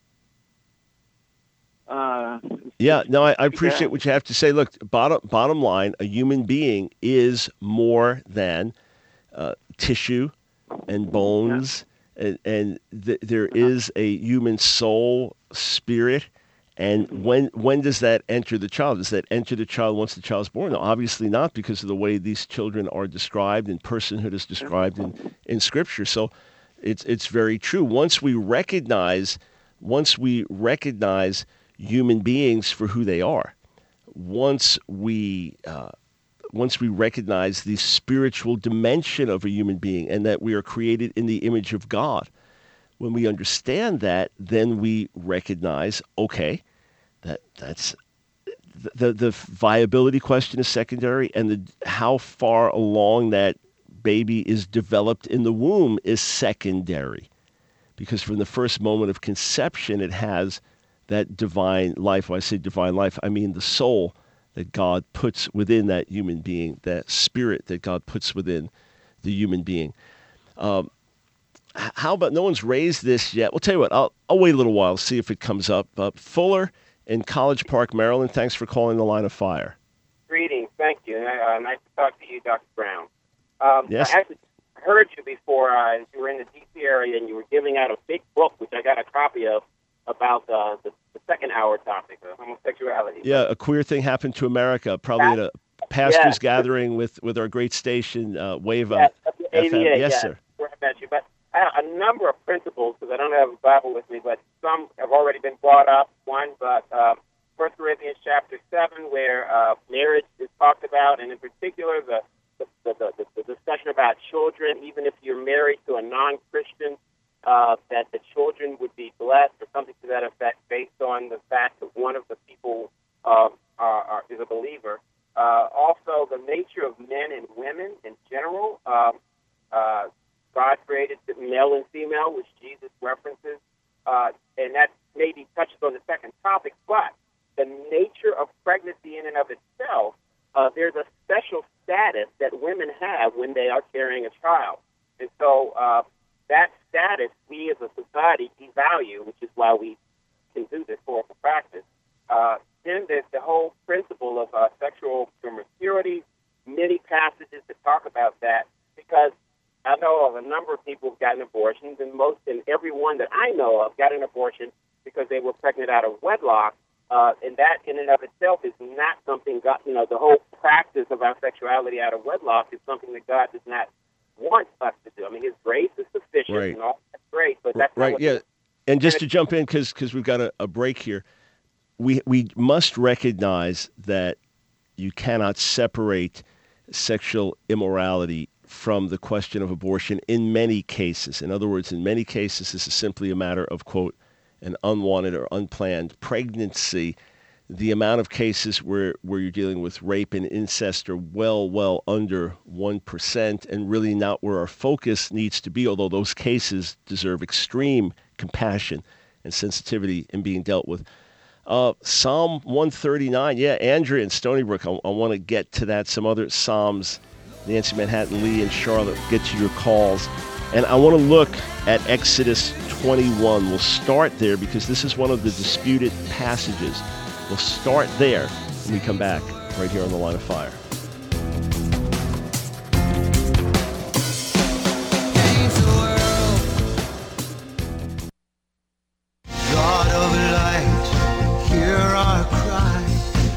uh, yeah, no, I, I appreciate what you have to say. Look, bottom bottom line, a human being is more than uh, tissue and bones, yeah. and, and th- there uh-huh. is a human soul, spirit. And when when does that enter the child? Does that enter the child once the child is born? No, obviously not, because of the way these children are described and personhood is described in, in Scripture. So it's it's very true. Once we recognize, once we recognize human beings for who they are, once we uh, once we recognize the spiritual dimension of a human being and that we are created in the image of God, when we understand that, then we recognize, okay, that that's the the viability question is secondary, and the how far along that baby is developed in the womb is secondary, because from the first moment of conception, it has that divine life. When I say divine life, I mean the soul that God puts within that human being, that spirit that God puts within the human being. Um, How about, no one's raised this yet? We'll tell you what, I'll, I'll wait a little while, see if it comes up. Uh, Fuller in College Park, Maryland, thanks for calling the Line of Fire. Greetings, thank you. Uh, nice to talk to you, Doctor Brown. Um, yes. I actually heard you before. Uh, you were in the D C area, and you were giving out a big book, which I got a copy of, about uh, the, the second hour topic of homosexuality. Yeah, A Queer Thing Happened to America, probably at a pastor's yes. gathering with, with our great station, uh, Wave yes, F M. A V A, Yes, yes, sir. Where I met you. But a number of principles, because I don't have a Bible with me, but some have already been brought up. One, but uh, First Corinthians chapter seven, where uh, marriage is talked about, and in particular the the, the, the the discussion about children. Even if you're married to a non-Christian, uh, that the children would be blessed, or something to that effect, based on the fact that one of the people uh, are, are, is a believer. Uh, also, the nature of men and women in general. Um, uh, God created male and female, which Jesus references, uh, and that maybe touches on the second topic, but the nature of pregnancy in and of itself, uh, there's a special status that women have when they are carrying a child. And so uh, that status, we as a society devalue, which is why we can do this for practice. Uh, then there's the whole principle of uh, sexual promiscuity, many passages that talk about that, because I know of a number of people who've gotten abortions, and most and every one that I know of got an abortion because they were pregnant out of wedlock. Uh, and that in and of itself is not something God, you know, the whole practice of our sexuality out of wedlock is something that God does not want us to do. I mean, His grace is sufficient, right. and all that's great, but that's right. Not what yeah, and just to jump in, because because we've got a, a break here. we we must recognize that you cannot separate sexual immorality from the question of abortion in many cases. In other words, in many cases, this is simply a matter of, quote, an unwanted or unplanned pregnancy. The amount of cases where, where you're dealing with rape and incest are well, well under one percent, and really not where our focus needs to be, although those cases deserve extreme compassion and sensitivity in being dealt with. Uh, Psalm one thirty-nine, yeah, Andrea in Stony Brook, I, I want to get to that. Some other Psalms, Nancy Manhattan, Lee, and Charlotte, get to your calls. And I want to look at Exodus twenty-one. We'll start there because this is one of the disputed passages. We'll start there when we come back right here on The Line of Fire. God of light, hear our cry,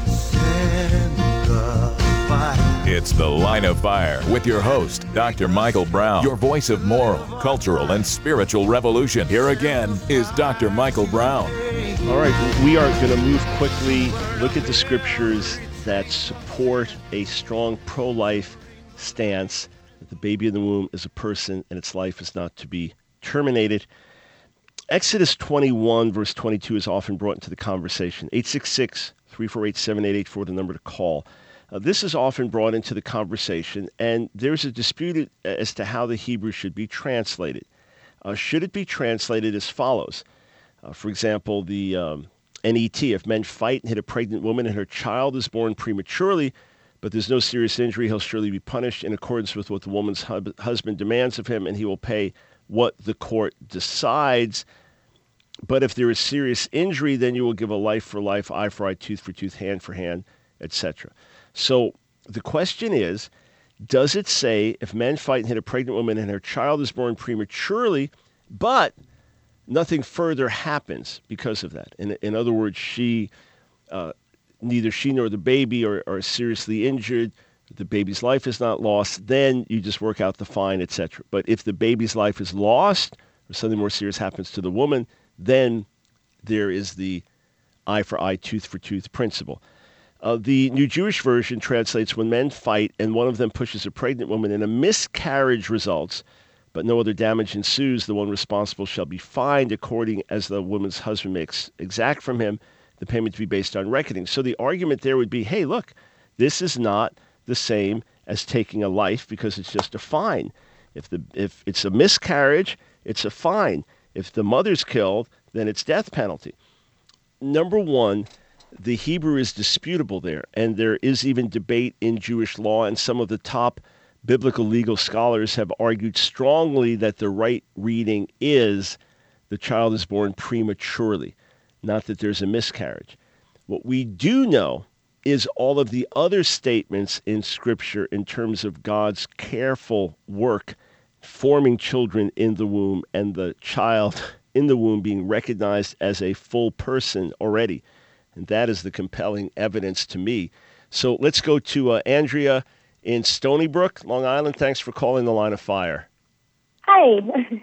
send the fire. It's The Line of Fire with your host, Doctor Michael Brown, your voice of moral, cultural, and spiritual revolution. Here again is Doctor Michael Brown. All right, we are going to move quickly, look at the scriptures that support a strong pro-life stance, that the baby in the womb is a person and its life is not to be terminated. Exodus twenty-one, verse twenty-two is often brought into the conversation. eight six six, three four eight, seven eight eight four, the number to call. Uh, this is often brought into the conversation, and there's a dispute as to how the Hebrew should be translated. Uh, should it be translated as follows? Uh, for example, the um, N E T, if men fight and hit a pregnant woman and her child is born prematurely, but there's no serious injury, he'll surely be punished in accordance with what the woman's hub- husband demands of him, and he will pay what the court decides. But if there is serious injury, then you will give a life for life, eye for eye, tooth for tooth, hand for hand, et cetera. So the question is, does it say if men fight and hit a pregnant woman and her child is born prematurely, but nothing further happens because of that? In, in other words, she, uh, neither she nor the baby are, are seriously injured, the baby's life is not lost, then you just work out the fine, et cetera. But if the baby's life is lost or something more serious happens to the woman, then there is the eye for eye, tooth for tooth principle. Uh, the New Jewish Version translates, when men fight and one of them pushes a pregnant woman and a miscarriage results, but no other damage ensues, the one responsible shall be fined according as the woman's husband makes exact from him, the payment to be based on reckoning. So the argument there would be, hey, look, this is not the same as taking a life because it's just a fine. If the if it's a miscarriage, it's a fine. If the mother's killed, then it's death penalty. Number one, the Hebrew is disputable there, and there is even debate in Jewish law, and some of the top biblical legal scholars have argued strongly that the right reading is the child is born prematurely, not that there's a miscarriage. What we do know is all of the other statements in Scripture in terms of God's careful work forming children in the womb and the child in the womb being recognized as a full person already. And that is the compelling evidence to me. So let's go to uh, Andrea in Stony Brook, Long Island. Thanks for calling The Line of Fire. Hi.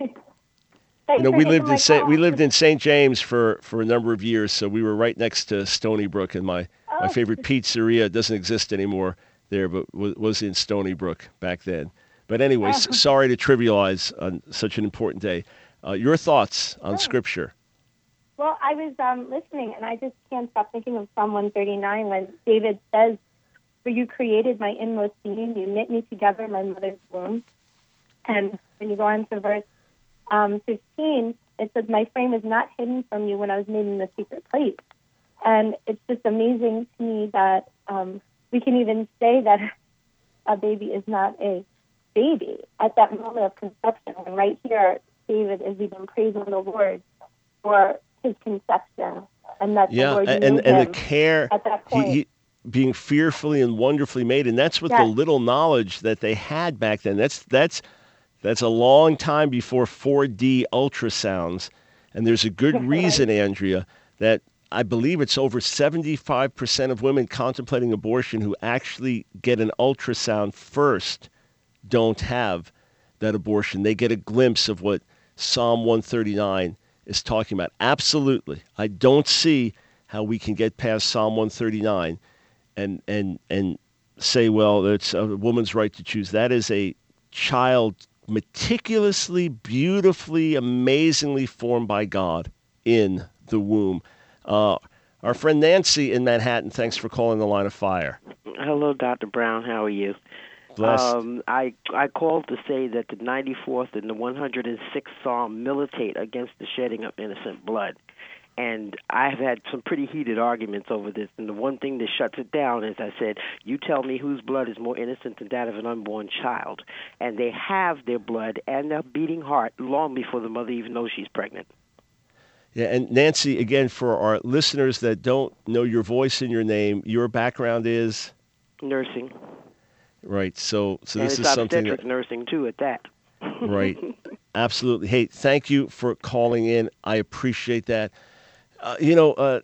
You know, we lived in Saint we lived in Saint James for, for a number of years, so we were right next to Stony Brook, and my, oh. my favorite pizzeria doesn't exist anymore there, but was, was in Stony Brook back then. But anyway, oh. sorry to trivialize on such an important day. Uh, your thoughts on oh. Scripture? Well, I was um, listening, and I just can't stop thinking of Psalm one thirty-nine when David says, "For you created my inmost being, you knit me together in my mother's womb." And when you go on to verse um, fifteen, it says, "My frame was not hidden from you when I was made in the secret place." And it's just amazing to me that um, we can even say that a baby is not a baby at that moment of conception. And right here, David is even praising the Lord for his conception, and that yeah, the Lord and knew and him the care at that point. He, he, being fearfully and wonderfully made, and that's with yes. the little knowledge that they had back then. That's that's that's a long time before four D ultrasounds, and there's a good reason, Andrea, that I believe it's over seventy-five percent of women contemplating abortion who actually get an ultrasound first don't have that abortion. They get a glimpse of what Psalm one thirty-nine is talking about. Absolutely. I don't see how we can get past Psalm one thirty-nine and and and say, well, it's a woman's right to choose. That is a child meticulously, beautifully, amazingly formed by God in the womb. Uh, our friend Nancy in Manhattan, thanks for calling the Line of Fire. Hello, Doctor Brown. How are you? Blessed. Um, I I called to say that the ninety-fourth and the one hundred sixth Psalm militate against the shedding of innocent blood. And I've had some pretty heated arguments over this. And the one thing that shuts it down is I said, you tell me whose blood is more innocent than that of an unborn child. And they have their blood and their beating heart long before the mother even knows she's pregnant. Yeah, and Nancy, again, for our listeners that don't know your voice and your name, your background is? Nursing. Right, so so and this it's is something obstetric that, nursing, too, at that. Right, absolutely. Hey, thank you for calling in. I appreciate that. Uh, you know, uh,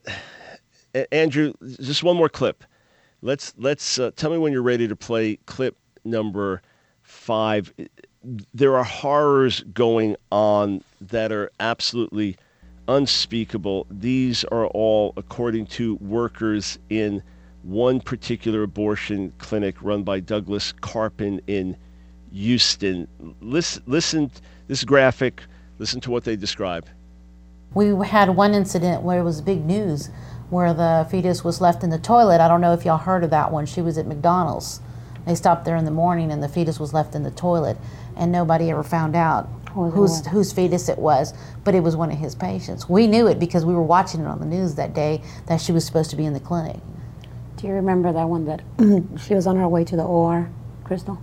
Andrew, just one more clip. Let's let's uh, tell me when you're ready to play clip number five. There are horrors going on that are absolutely unspeakable. These are all according to workers in one particular abortion clinic run by Douglas Carpin in Houston. Listen, listen, this graphic, listen to what they describe. We had one incident where it was big news, where the fetus was left in the toilet. I don't know if y'all heard of that one. She was at McDonald's. They stopped there in the morning and the fetus was left in the toilet, and nobody ever found out whose whose fetus it was, but it was one of his patients. We knew it because we were watching it on the news that day that she was supposed to be in the clinic. Do you remember that one that she was on her way to the O R, Crystal?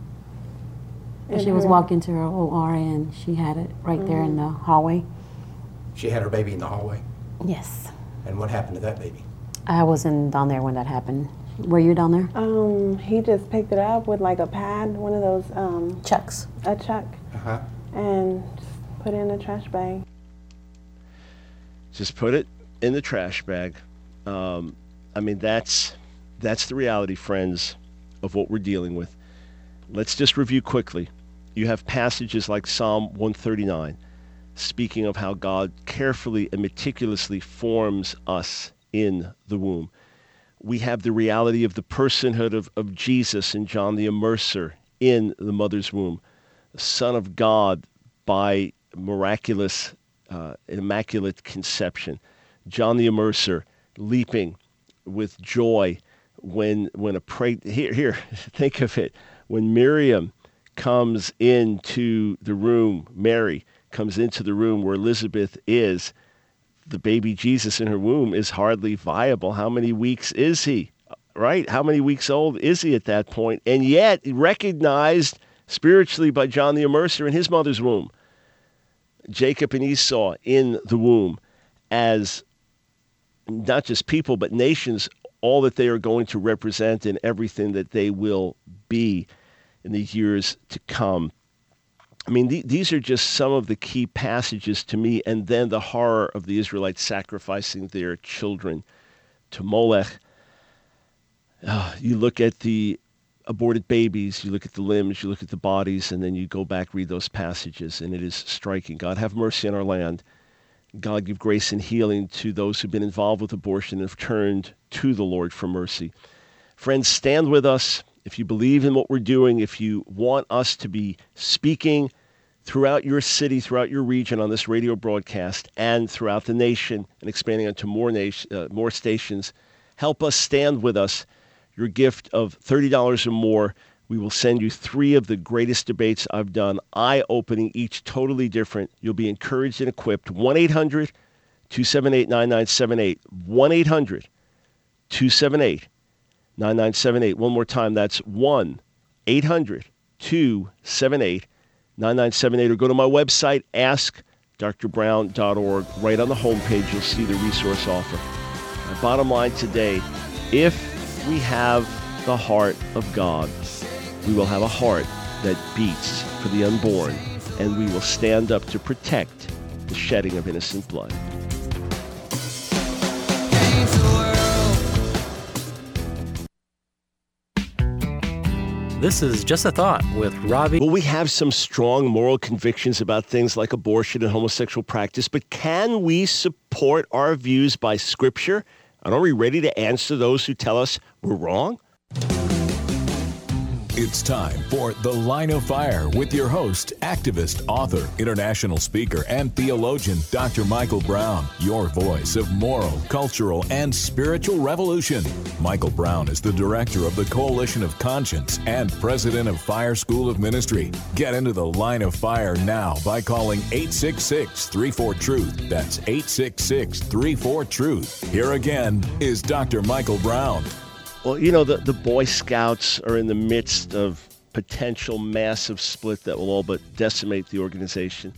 And she was walking to her O R and she had it right there in the hallway. She had her baby in the hallway? Yes. And what happened to that baby? I wasn't down there when that happened. Were you down there? Um, he just picked it up with like a pad, one of those um, chucks, a chuck, uh-huh. and just put it in a trash bag. Just put it in the trash bag. Um, I mean, that's that's the reality, friends, of what we're dealing with. Let's just review quickly. You have passages like Psalm one thirty-nine, speaking of how God carefully and meticulously forms us in the womb. We have the reality of the personhood of, of Jesus and John the Immerser in the mother's womb, the Son of God by miraculous, uh, immaculate conception. John the Immerser leaping with joy when when a preg- here here think of it, when Miriam comes into the room, Mary comes into the room where Elizabeth is. The baby Jesus in her womb is hardly viable. How many weeks is he? Right? How many weeks old is he at that point? And yet recognized spiritually by John the Immerser in his mother's womb. Jacob and Esau in the womb as not just people, but nations, all that they are going to represent and everything that they will be in the years to come. I mean, th- these are just some of the key passages to me, and then the horror of the Israelites sacrificing their children to Molech. Uh, you look at the aborted babies, you look at the limbs, you look at the bodies, and then you go back, read those passages, and it is striking. God, have mercy on our land. God, give grace and healing to those who've been involved with abortion and have turned to the Lord for mercy. Friends, stand with us. If you believe in what we're doing, if you want us to be speaking throughout your city, throughout your region on this radio broadcast, and throughout the nation, and expanding onto more nation, uh, more stations, help us, stand with us. Your gift of thirty dollars or more, we will send you three of the greatest debates I've done, eye-opening, each totally different. You'll be encouraged and equipped. one eight hundred two seven eight nine nine seven eight. one eight hundred two seven eight nine nine seven eight. One more time, that's one eight hundred two seven eight nine nine seven eight. Or go to my website, ask dr brown dot org. Right on the homepage, you'll see the resource offer. My bottom line today, if we have the heart of God, we will have a heart that beats for the unborn, and we will stand up to protect the shedding of innocent blood. This is Just a Thought with Robbie. Well, we have some strong moral convictions about things like abortion and homosexual practice, but can we support our views by Scripture? And are we ready to answer those who tell us we're wrong? It's time for The Line of Fire with your host, activist, author, international speaker, and theologian, Doctor Michael Brown, your voice of moral, cultural, and spiritual revolution. Michael Brown is the director of the Coalition of Conscience and president of Fire School of Ministry. Get into The Line of Fire now by calling eight six six, three four, truth. That's eight six six, three four, truth. Here again is Doctor Michael Brown. Well, you know, the, the Boy Scouts are in the midst of potential massive split that will all but decimate the organization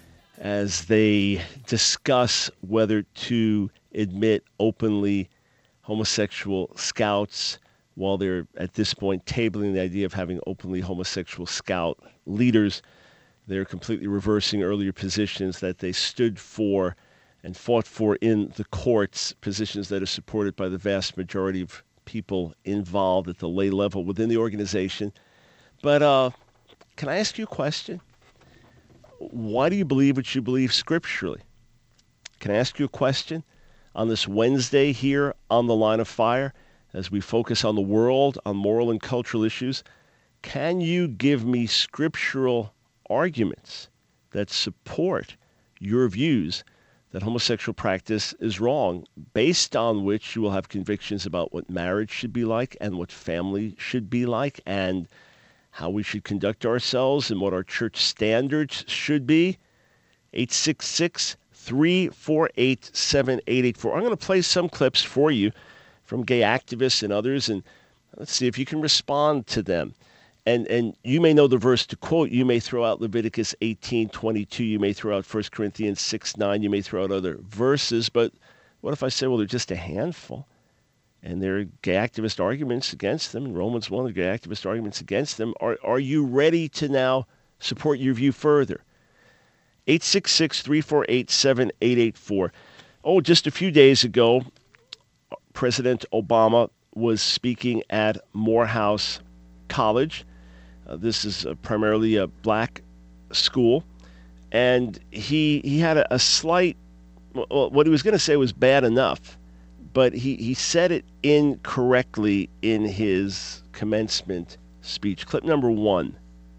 as they discuss whether to admit openly homosexual scouts while they're, at this point, tabling the idea of having openly homosexual scout leaders. They're completely reversing earlier positions that they stood for and fought for in the courts, positions that are supported by the vast majority of people involved at the lay level within the organization. But uh, can I ask you a question? Why do you believe what you believe scripturally? Can I ask you a question on this Wednesday here on The Line of Fire as we focus on the world, on moral and cultural issues? Can you give me scriptural arguments that support your views that homosexual practice is wrong, based on which you will have convictions about what marriage should be like and what family should be like and how we should conduct ourselves and what our church standards should be? eight six six, three four eight, seven eight eight four. I'm going to play some clips for you from gay activists and others, and let's see if you can respond to them. And and you may know the verse to quote. You may throw out Leviticus eighteen twenty-two. You may throw out First Corinthians six nine. You may throw out other verses. But what if I say, well, they're just a handful, and there are gay activist arguments against them? In Romans one, there are gay activist arguments against them. Are, are you ready to now support your view further? eight six six, three four eight, seven eight eight four. Oh, just a few days ago, President Obama was speaking at Morehouse College. Uh, this is uh, primarily a black school, and he he had a, a slight, well, what he was going to say was bad enough, but he, he said it incorrectly in his commencement speech. Clip number one.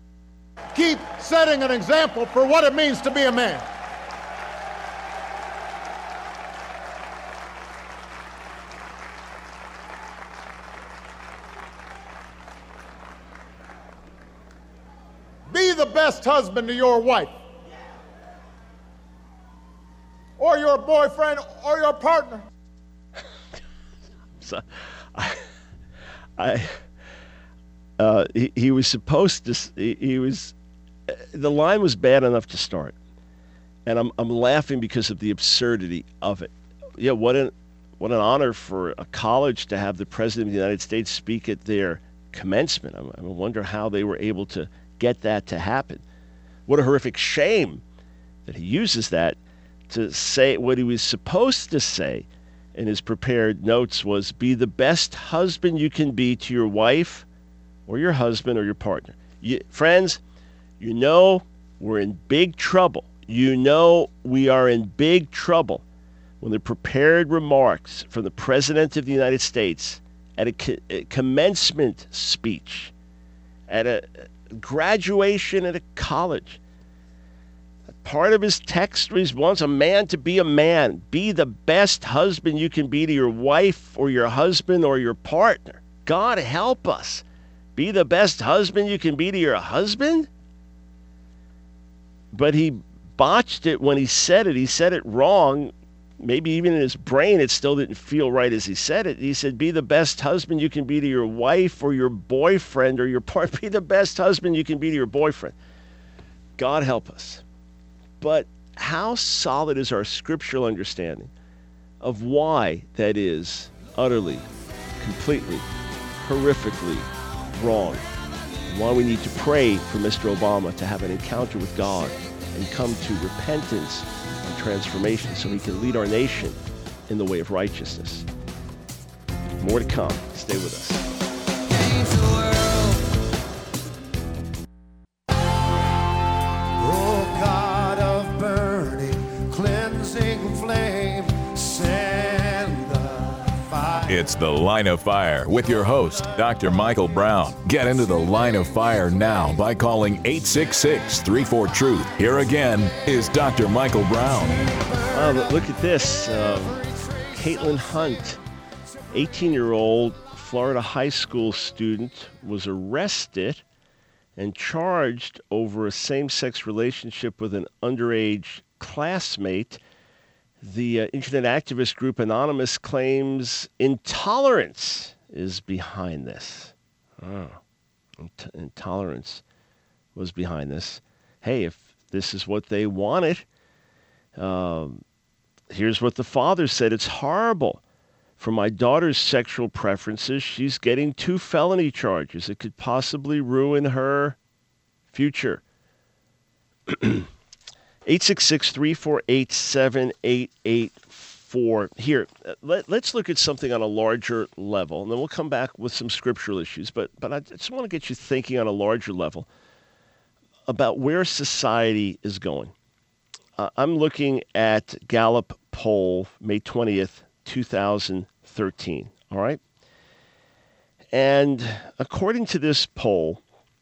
Keep setting an example for what it means to be a man. Be the best husband to your wife, or your boyfriend, or your partner. So, I, I, uh, he, he was supposed to. He, he was. Uh, the line was bad enough to start, and I'm I'm laughing because of the absurdity of it. Yeah, what an what an honor for a college to have the President of the United States speak at their commencement. I, I wonder how they were able to get that to happen. What a horrific shame that he uses that to say what he was supposed to say in his prepared notes was, be the best husband you can be to your wife or your husband or your partner. You, friends, you know we're in big trouble. You know we are in big trouble when the prepared remarks from the President of the United States at a, co- a commencement speech, at a graduation at a college. Part of his text was, wants a man to be a man. Be the best husband you can be to your wife or your husband or your partner. God help us. Be the best husband you can be to your husband? But he botched it when he said it. He said it wrong. Maybe even in his brain it still didn't feel right as he said it. He said, be the best husband you can be to your wife or your boyfriend or your partner. Be the best husband you can be to your boyfriend. God help us. But how solid is our scriptural understanding of why that is utterly, completely, horrifically wrong? And why we need to pray for Mister Obama to have an encounter with God and come to repentance and transformation so he can lead our nation in the way of righteousness. More to come. Stay with us. It's The Line of Fire with your host, Doctor Michael Brown. Get into The Line of Fire now by calling eight six six, three four, truth. Here again is Doctor Michael Brown. Wow, look at this. Um, Caitlin Hunt, eighteen-year-old Florida high school student, was arrested and charged over a same-sex relationship with an underage classmate. The uh, internet activist group Anonymous claims intolerance is behind this. Oh, int- intolerance was behind this. Hey, if this is what they wanted, um, here's what the father said. It's horrible. For my daughter's sexual preferences, she's getting two felony charges. It could possibly ruin her future. eight six six, three four eight, seven eight eight four. Here, let, let's look at something on a larger level, and then we'll come back with some scriptural issues. But, but I just want to get you thinking on a larger level about where society is going. Uh, I'm looking at Gallup poll, May twentieth, two thousand thirteen, all right? And according to this poll,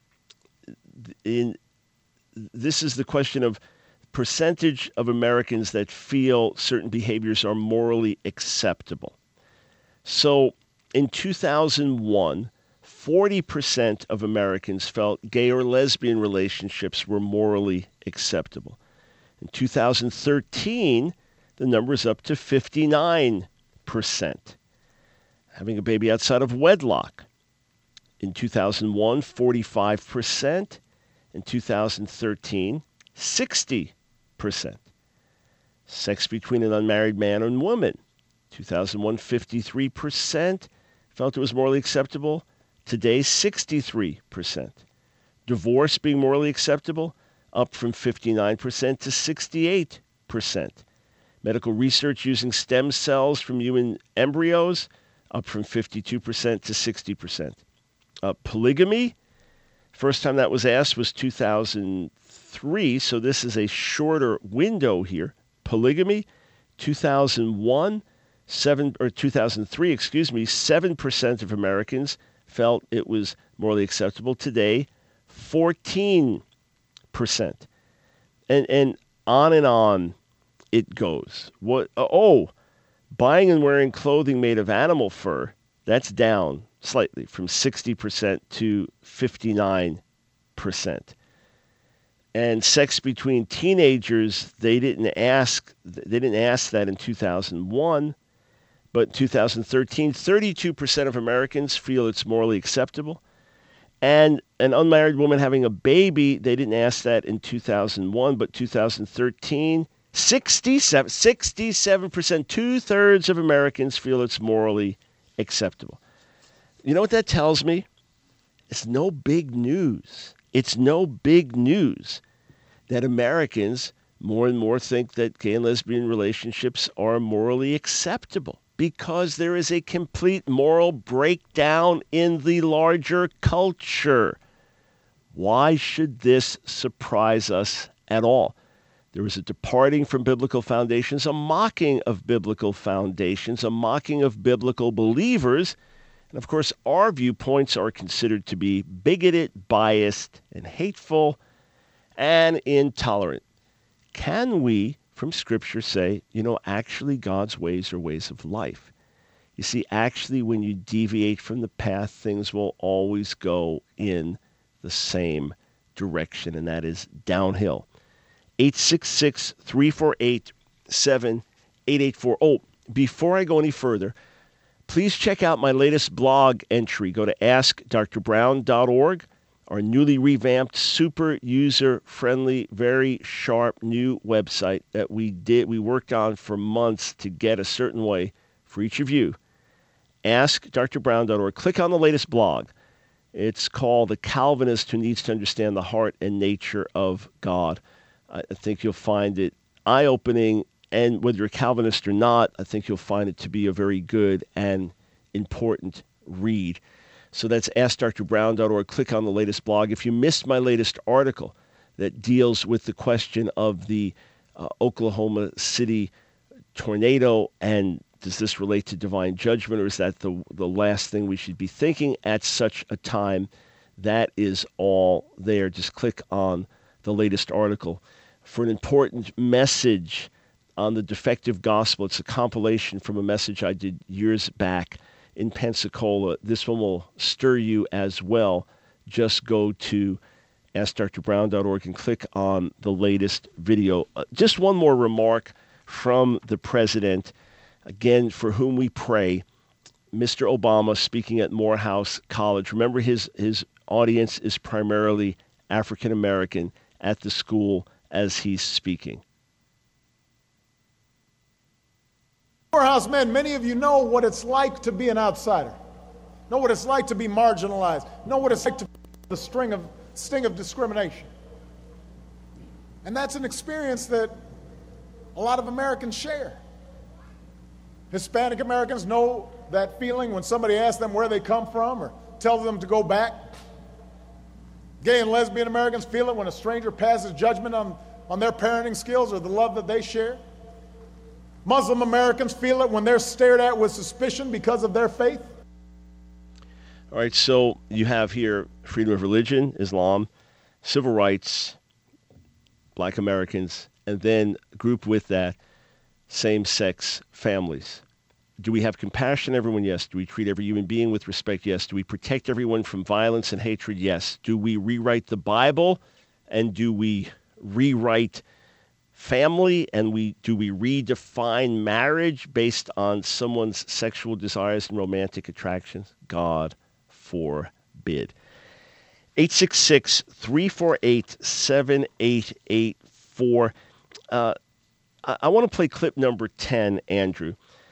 in this is the question of percentage of Americans that feel certain behaviors are morally acceptable. So in two thousand one, forty percent of Americans felt gay or lesbian relationships were morally acceptable. In two thousand thirteen, the number is up to fifty-nine percent. Having a baby outside of wedlock. In two thousand one, forty-five percent. In two thousand thirteen, sixty percent. Sex between an unmarried man and woman. two thousand one, fifty-three percent felt it was morally acceptable. Today, sixty-three percent. Divorce being morally acceptable, up from fifty-nine percent to sixty-eight percent. Medical research using stem cells from human embryos, up from fifty-two percent to sixty percent. Uh, polygamy, first time that was asked was two thousand three, so this is a shorter window here. Polygamy, two thousand one, seven or two thousand three, excuse me, seven percent of Americans felt it was morally acceptable. Today, fourteen percent. And and on and on it goes. What oh, buying and wearing clothing made of animal fur, that's down slightly from sixty percent to fifty-nine percent. And sex between teenagers, they didn't ask they didn't ask that in two thousand one, but in two thousand thirteen, thirty-two percent of Americans feel it's morally acceptable. And an unmarried woman having a baby, they didn't ask that in two thousand one, but two thousand thirteen, sixty-seven, sixty-seven percent, two-thirds of Americans feel it's morally acceptable. You know what that tells me? It's no big news. It's no big news that Americans more and more think that gay and lesbian relationships are morally acceptable because there is a complete moral breakdown in the larger culture. Why should this surprise us at all? There is a departing from biblical foundations, a mocking of biblical foundations, a mocking of biblical believers. And of course, our viewpoints are considered to be bigoted, biased, and hateful, and intolerant. Can we, from Scripture, say, you know, actually God's ways are ways of life? You see, actually, when you deviate from the path, things will always go in the same direction, and that is downhill. eight six six, three four eight, seven eight eight four. Oh, before I go any further, please check out my latest blog entry. Go to ask dr brown dot org, our newly revamped, super user-friendly, very sharp new website that we did we worked on for months to get a certain way for each of you. ask dr brown dot org. Click on the latest blog. It's called The Calvinist Who Needs to Understand the Heart and Nature of God. I think you'll find it eye-opening, and whether you're a Calvinist or not, I think you'll find it to be a very good and important read. So that's ask dr brown dot org. Click on the latest blog. If you missed my latest article that deals with the question of the uh, Oklahoma City tornado and does this relate to divine judgment, or is that the the last thing we should be thinking at such a time? That is all there. Just click on the latest article for an important message on the defective gospel. It's a compilation from a message I did years back in Pensacola. This one will stir you as well. Just go to ask dr brown dot org and click on the latest video. Uh, just one more remark from the president, again, for whom we pray, Mister Obama speaking at Morehouse College. Remember, his, his audience is primarily African American at the school as he's speaking. Morehouse men, many of you know what it's like to be an outsider, know what it's like to be marginalized, know what it's like to be the string of, sting of discrimination. And that's an experience that a lot of Americans share. Hispanic Americans know that feeling when somebody asks them where they come from or tells them to go back. Gay and lesbian Americans feel it when a stranger passes judgment on, on their parenting skills or the love that they share. Muslim Americans feel it when they're stared at with suspicion because of their faith. All right, so you have here freedom of religion, Islam, civil rights, Black Americans, and then group with that, same-sex families. Do we have compassion, everyone? Yes. Do we treat every human being with respect? Yes. Do we protect everyone from violence and hatred? Yes. Do we rewrite the Bible? And do we rewrite family? And we do we redefine marriage based on someone's sexual desires and romantic attractions? God forbid. eight six six, three four eight, seven eight eight four. Uh, I, I want to play clip number ten, Andrew.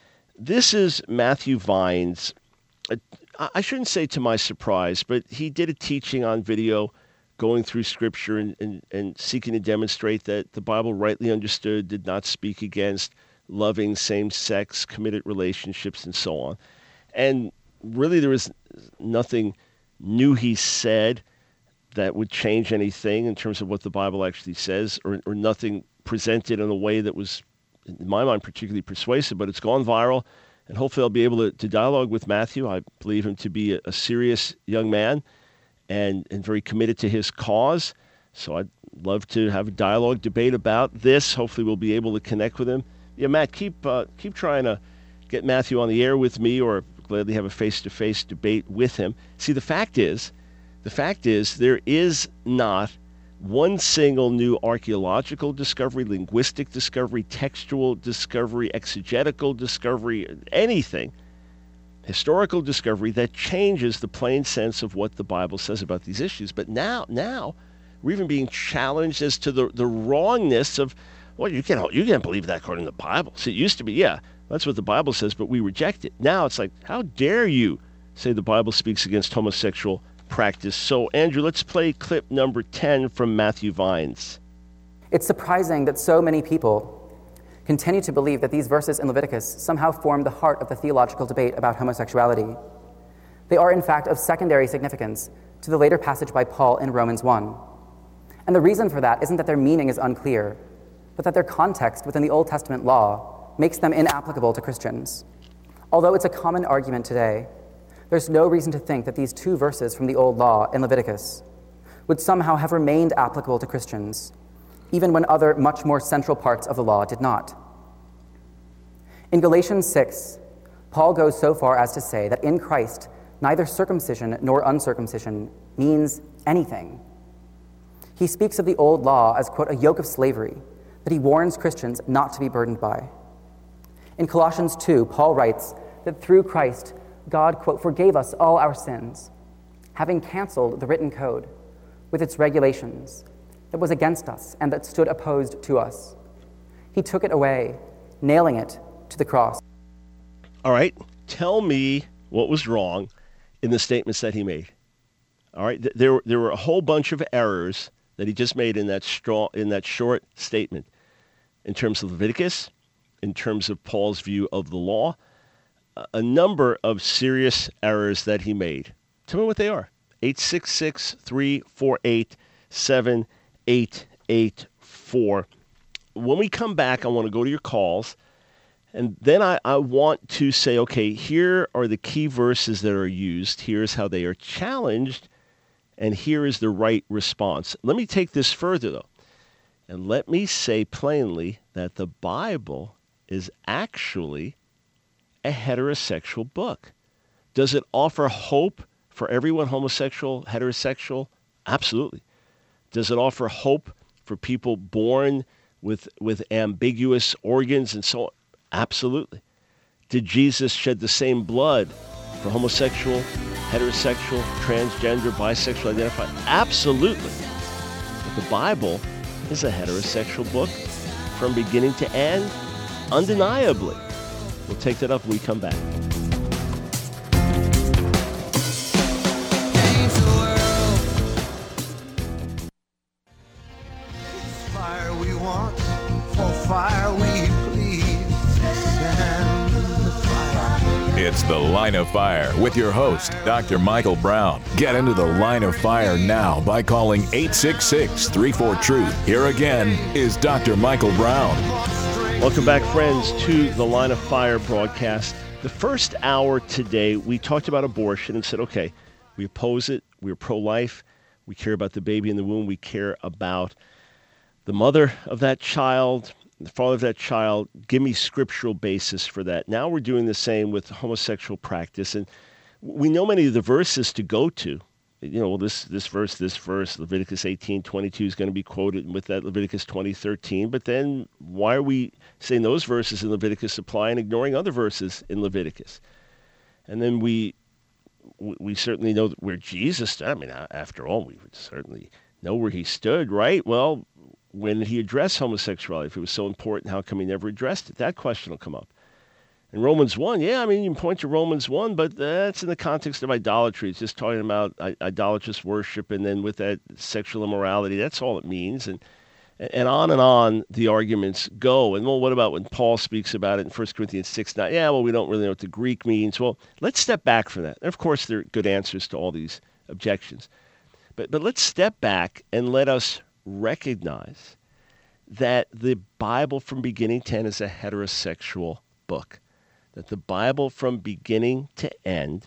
This is Matthew Vines. Uh, I shouldn't say to my surprise, but he did a teaching on video going through Scripture and, and, and seeking to demonstrate that the Bible, rightly understood, did not speak against loving same-sex, committed relationships, and so on. And really there was nothing new he said that would change anything in terms of what the Bible actually says, or, or nothing presented in a way that was, in my mind, particularly persuasive, but it's gone viral, and hopefully I'll be able to, to dialogue with Matthew. I believe him to be a, a serious young man and, and very committed to his cause, so I'd love to have a dialogue, debate about this. Hopefully we'll be able to connect with him. Yeah, Matt, keep uh, keep trying to get Matthew on the air with me, or gladly have a face-to-face debate with him. See, the fact is, the fact is there is not one single new archaeological discovery, linguistic discovery, textual discovery, exegetical discovery, anything, historical discovery that changes the plain sense of what the Bible says about these issues. But now, now we're even being challenged as to the, the wrongness of, well, you can't, you can't believe that according to the Bible. See, it used to be, yeah, that's what the Bible says, but we reject it. Now it's like, how dare you say the Bible speaks against homosexual practice? So, Andrew, let's play clip number ten from Matthew Vines. It's surprising that so many people continue to believe that these verses in Leviticus somehow form the heart of the theological debate about homosexuality. They are, in fact, of secondary significance to the later passage by Paul in Romans one. And the reason for that isn't that their meaning is unclear, but that their context within the Old Testament law makes them inapplicable to Christians. Although it's a common argument today, there's no reason to think that these two verses from the Old Law in Leviticus would somehow have remained applicable to Christians, even when other much more central parts of the law did not. In Galatians six, Paul goes so far as to say that in Christ, neither circumcision nor uncircumcision means anything. He speaks of the Old Law as, quote, a yoke of slavery that he warns Christians not to be burdened by. In Colossians two, Paul writes that through Christ, God, quote, forgave us all our sins, having canceled the written code with its regulations that was against us and that stood opposed to us. He took it away, nailing it to the cross. All right, tell me what was wrong in the statements that he made. All right, there there were a whole bunch of errors that he just made in that straw in that short statement, in terms of Leviticus, in terms of Paul's view of the law, a number of serious errors that he made. Tell me what they are. eight six six, three four eight, seven eight eight four. When we come back, I want to go to your calls, And then I, I want to say, okay, here are the key verses that are used. Here's how they are challenged. And here is the right response. Let me take this further, though. And let me say plainly that the Bible is actually a heterosexual book. Does it offer hope for everyone, homosexual, heterosexual? Absolutely. Does it offer hope for people born with, with ambiguous organs and so on? Absolutely. Did Jesus shed the same blood for homosexual, heterosexual, transgender, bisexual, identified? Absolutely. But the Bible is a heterosexual book from beginning to end, undeniably. We'll take that up when we come back. Fire we want, for fire we plead. Send the fire. It's The Line of Fire with your host, Doctor Michael Brown. Get into the Line of Fire now by calling eight six six, three four, truth. Here again is Doctor Michael Brown. Welcome back, friends, to the Line of Fire broadcast. The first hour today, we talked about abortion and said, okay, we oppose it. We're pro-life. We care about the baby in the womb. We care about the mother of that child, the father of that child. Give me scriptural basis for that. Now we're doing the same with homosexual practice. And we know many of the verses to go to. You know, well, this this verse, this verse, Leviticus eighteen twenty-two is going to be quoted with that Leviticus twenty thirteen. But then why are we saying those verses in Leviticus apply and ignoring other verses in Leviticus? And then we we certainly know where Jesus stood. I mean, after all, we would certainly know where he stood, right? Well, when did he address homosexuality? If it was so important, how come he never addressed it? That question will come up. In Romans one, yeah, I mean, you can point to Romans one, but that's in the context of idolatry. It's just talking about idolatrous worship, and then with that sexual immorality, that's all it means. And and on and on the arguments go. And, well, what about when Paul speaks about it in First Corinthians six nine? Yeah, well, we don't really know what the Greek means. Well, let's step back from that. And, of course, there are good answers to all these objections. But But let's step back and let us recognize that the Bible from beginning to end is a heterosexual book. That the Bible from beginning to end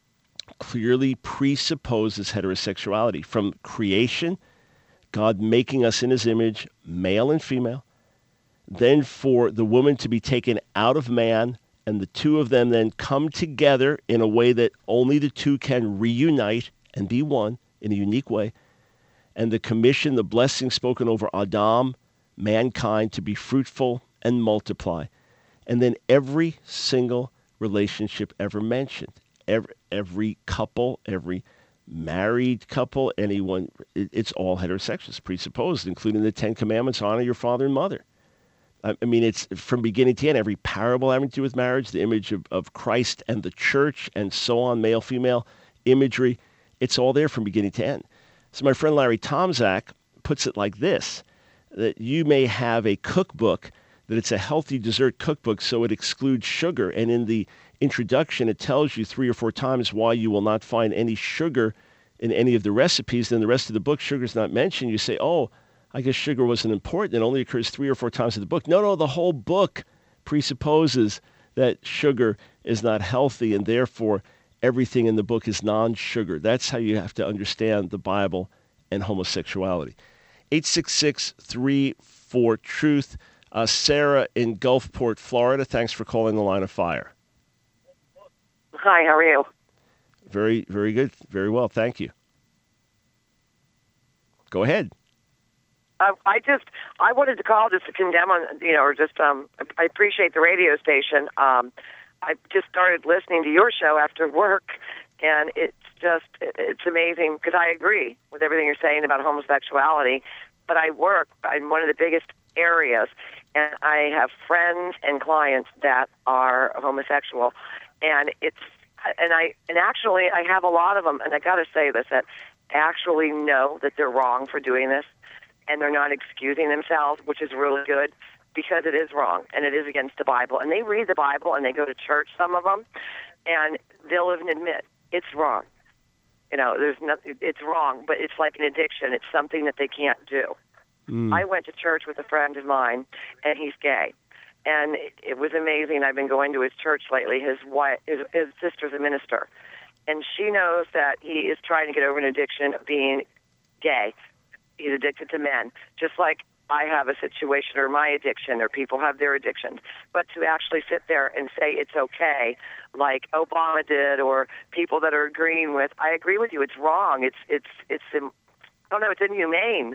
clearly presupposes heterosexuality. From creation, God making us in his image, male and female, then for the woman to be taken out of man, and the two of them then come together in a way that only the two can reunite and be one in a unique way, and the commission, the blessing spoken over Adam, mankind, to be fruitful and multiply. And then every single relationship ever mentioned, every, every couple, every married couple, anyone, it, it's all heterosexual, it's presupposed, including the Ten Commandments, honor your father and mother. I, I mean, it's from beginning to end, every parable having to do with marriage, the image of, of Christ and the church, and so on, male, female imagery, it's all there from beginning to end. So my friend Larry Tomczak puts it like this, that you may have a cookbook, that it's a healthy dessert cookbook, so it excludes sugar. And in the introduction, it tells you three or four times why you will not find any sugar in any of the recipes. Then the rest of the book, sugar's not mentioned. You say, oh, I guess sugar wasn't important. It only occurs three or four times in the book. No, no, the whole book presupposes that sugar is not healthy, and therefore everything in the book is non-sugar. That's how you have to understand the Bible and homosexuality. eight six six, three four, truth. Uh, Sarah in Gulfport, Florida, thanks for calling the Line of Fire. Hi, how are you? Very, very good. Very well, thank you. Go ahead. Uh, I just, I wanted to call just to condemn on, you know, or just, um, I appreciate the radio station. Um, I just started listening to your show after work, and it's just, it's amazing, because I agree with everything you're saying about homosexuality, but I work in one of the biggest areas, and I have friends and clients that are homosexual, and it's, and I, and actually I have a lot of them, and I got to say this, that actually know that they're wrong for doing this, and they're not excusing themselves, which is really good, because it is wrong, and it is against the Bible, and they read the Bible, and they go to church, some of them, and they'll even admit it's wrong. You know, there's nothing, it's wrong, but it's like an addiction. It's something that they can't do. Mm. I went to church with a friend of mine, and he's gay. And it, it was amazing. I've been going to his church lately. His wife, his, his sister's a minister, and she knows that he is trying to get over an addiction of being gay. He's addicted to men, just like I have a situation or my addiction, or people have their addictions. But to actually sit there and say it's okay, like Obama did, or people that are agreeing with, I agree with you. It's wrong. It's it's it's I don't know. It's inhumane.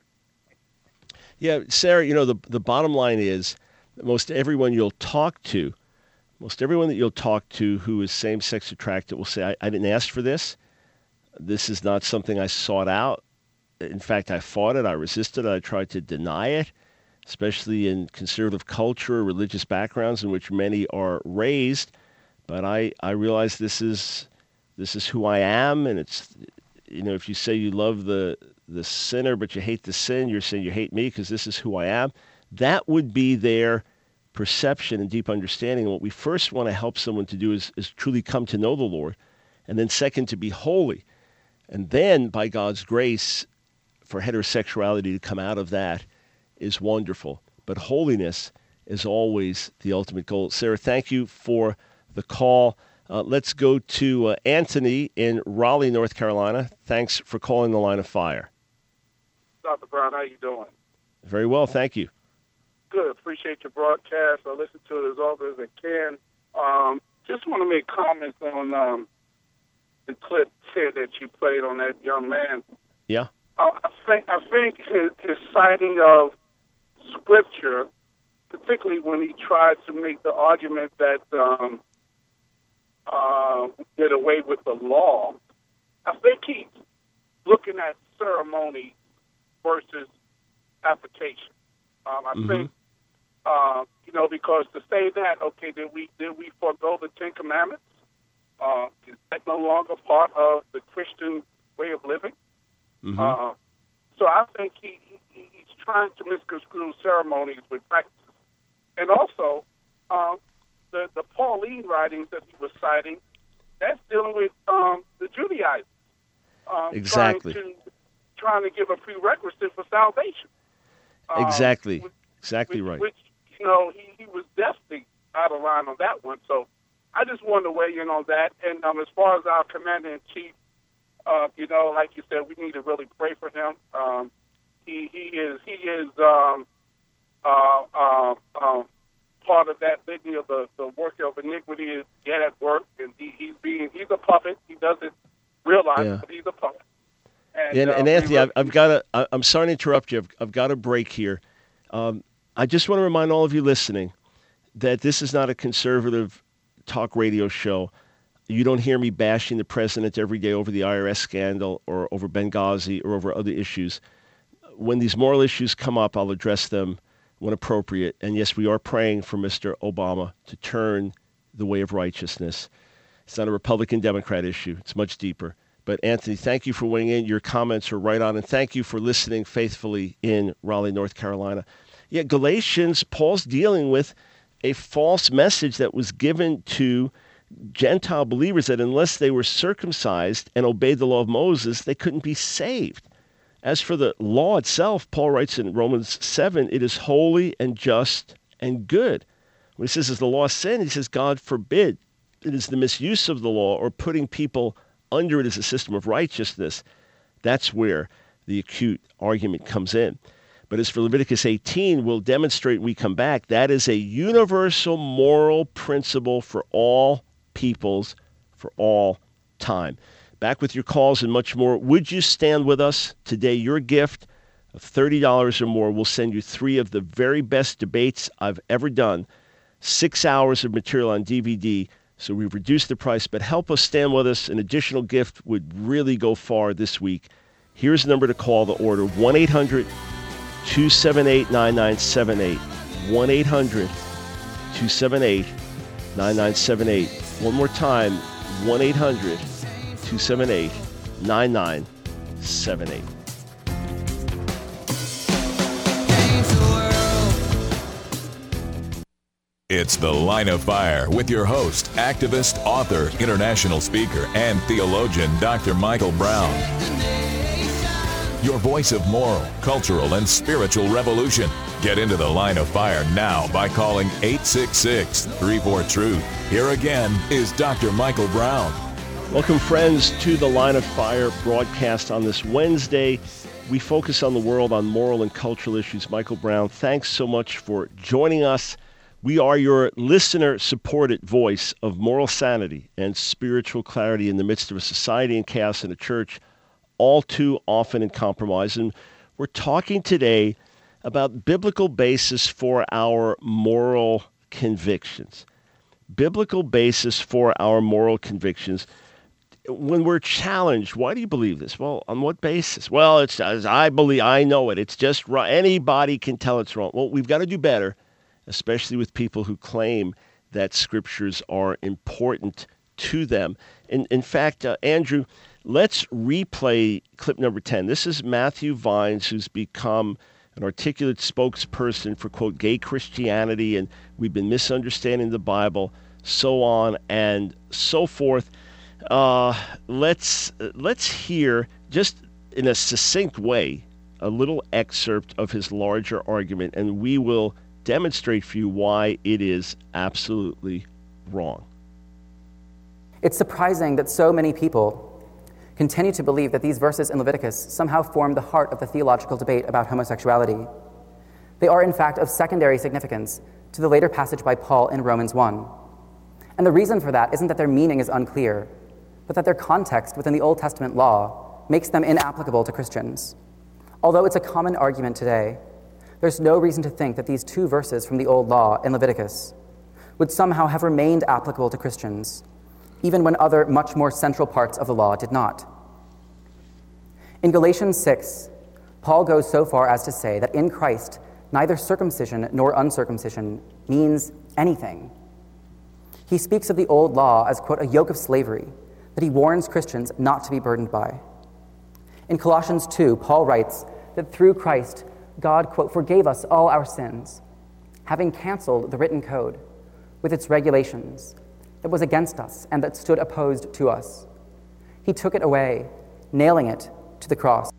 Yeah, Sarah. You know, the the bottom line is that most everyone you'll talk to, most everyone that you'll talk to who is same-sex attracted will say, I, I didn't ask for this. This is not something I sought out. In fact, I fought it. I resisted it. I tried to deny it, especially in conservative culture, religious backgrounds in which many are raised. But I, I realize this is this is who I am, and it's, you know, if you say you love the the sinner but you hate the sin, you're saying you hate me because this is who I am. That would be their perception and deep understanding. And what we first want to help someone to do is, is truly come to know the Lord, and then second, to be holy. And then, by God's grace, for heterosexuality to come out of that is wonderful. But holiness is always the ultimate goal. Sarah, thank you for the call. Uh, let's go to uh, Anthony in Raleigh, North Carolina. Thanks for calling the Line of Fire. Doctor Brown, how you doing? Very well, thank you. Good. Appreciate your broadcast. I listen to it as often as I can. Um, just want to make comments on um, the clip here that you played on that young man. Yeah. I think I think his, his citing of scripture, particularly when he tried to make the argument that um, uh, did away with the law, I think he's looking at ceremony versus application. Um, I mm-hmm. think uh, you know, because to say that, okay, did we did we forego the Ten Commandments? Uh, is that no longer part of the Christian way of living? Mm-hmm. Uh, so I think he, he he's trying to misconstrue ceremonies with practices. And also, um, the, the Pauline writings that he was citing, that's dealing with um, the Judaizers. Um, exactly. Trying to, trying to give a prerequisite for salvation. Um, exactly. Which, exactly which, right. Which, you know, he, he was definitely out of line on that one. So I just wanted to weigh in on that. And um, as far as our commander-in-chief, Uh, you know, like you said, we need to really pray for him. Um, he he is he is um, uh, uh, uh, part of that litany of the, the work of iniquity is yet at work, and he, he's being he's a puppet. He doesn't realize, yeah. it, but he's a puppet. And, and, uh, and Anthony, really, I've, I've got to. I'm sorry to interrupt you. I've, I've got a break here. Um, I just want to remind all of you listening that this is not a conservative talk radio show. You don't hear me bashing the president every day over the I R S scandal or over Benghazi or over other issues. When these moral issues come up, I'll address them when appropriate. And yes, we are praying for Mister Obama to turn the way of righteousness. It's not a Republican-Democrat issue. It's much deeper. But Anthony, thank you for weighing in. Your comments are right on. And thank you for listening faithfully in Raleigh, North Carolina. Yeah, Galatians, Paul's dealing with a false message that was given to Gentile believers that unless they were circumcised and obeyed the law of Moses, they couldn't be saved. As for the law itself, Paul writes in Romans seven, it is holy and just and good. When he says, is the law sin? He says, God forbid. It is the misuse of the law or putting people under it as a system of righteousness. That's where the acute argument comes in. But as for Leviticus eighteen, we'll demonstrate when we come back, that is a universal moral principle for all peoples for all time. Back with your calls and much more. Would you stand with us today? Your gift of thirty dollars or more will send you three of the very best debates I've ever done. Six hours of material on D V D. So we've reduced the price, but help us stand with us. An additional gift would really go far this week. Here's the number to call the order, one eight hundred two seven eight nine nine seven eight. one eight hundred two seven eight nine nine seven eight. One more time, one eight hundred two seven eight nine nine seven eight. It's The Line of Fire with your host, activist, author, international speaker, and theologian, Doctor Michael Brown. Your voice of moral, cultural, and spiritual revolution. Get into the line of fire now by calling eight six six, three four, truth. Here again is Doctor Michael Brown. Welcome, friends, to the Line of Fire broadcast on this Wednesday. We focus on the world, on moral and cultural issues. Michael Brown, thanks so much for joining us. We are your listener-supported voice of moral sanity and spiritual clarity in the midst of a society in chaos and a church all too often in compromise. And we're talking today about biblical basis for our moral convictions. Biblical basis for our moral convictions. When we're challenged, why do you believe this? Well, on what basis? Well, it's as I believe, I know it. It's just wrong. Anybody can tell it's wrong. Well, we've got to do better, especially with people who claim that scriptures are important to them. In, in fact, uh, Andrew, let's replay clip number ten. This is Matthew Vines, who's become an articulate spokesperson for, quote, gay Christianity, and we've been misunderstanding the Bible, so on and so forth. Uh, let's let's hear, just in a succinct way, a little excerpt of his larger argument, and we will demonstrate for you why it is absolutely wrong. It's surprising that so many people continue to believe that these verses in Leviticus somehow form the heart of the theological debate about homosexuality. They are, in fact, of secondary significance to the later passage by Paul in Romans one. And the reason for that isn't that their meaning is unclear, but that their context within the Old Testament law makes them inapplicable to Christians. Although it's a common argument today, there's no reason to think that these two verses from the Old Law in Leviticus would somehow have remained applicable to Christians, even when other much more central parts of the law did not. In Galatians six, Paul goes so far as to say that in Christ, neither circumcision nor uncircumcision means anything. He speaks of the old law as, quote, a yoke of slavery that he warns Christians not to be burdened by. In Colossians two, Paul writes that through Christ, God, quote, forgave us all our sins, having canceled the written code with its regulations that was against us and that stood opposed to us. He took it away, nailing it to the cross.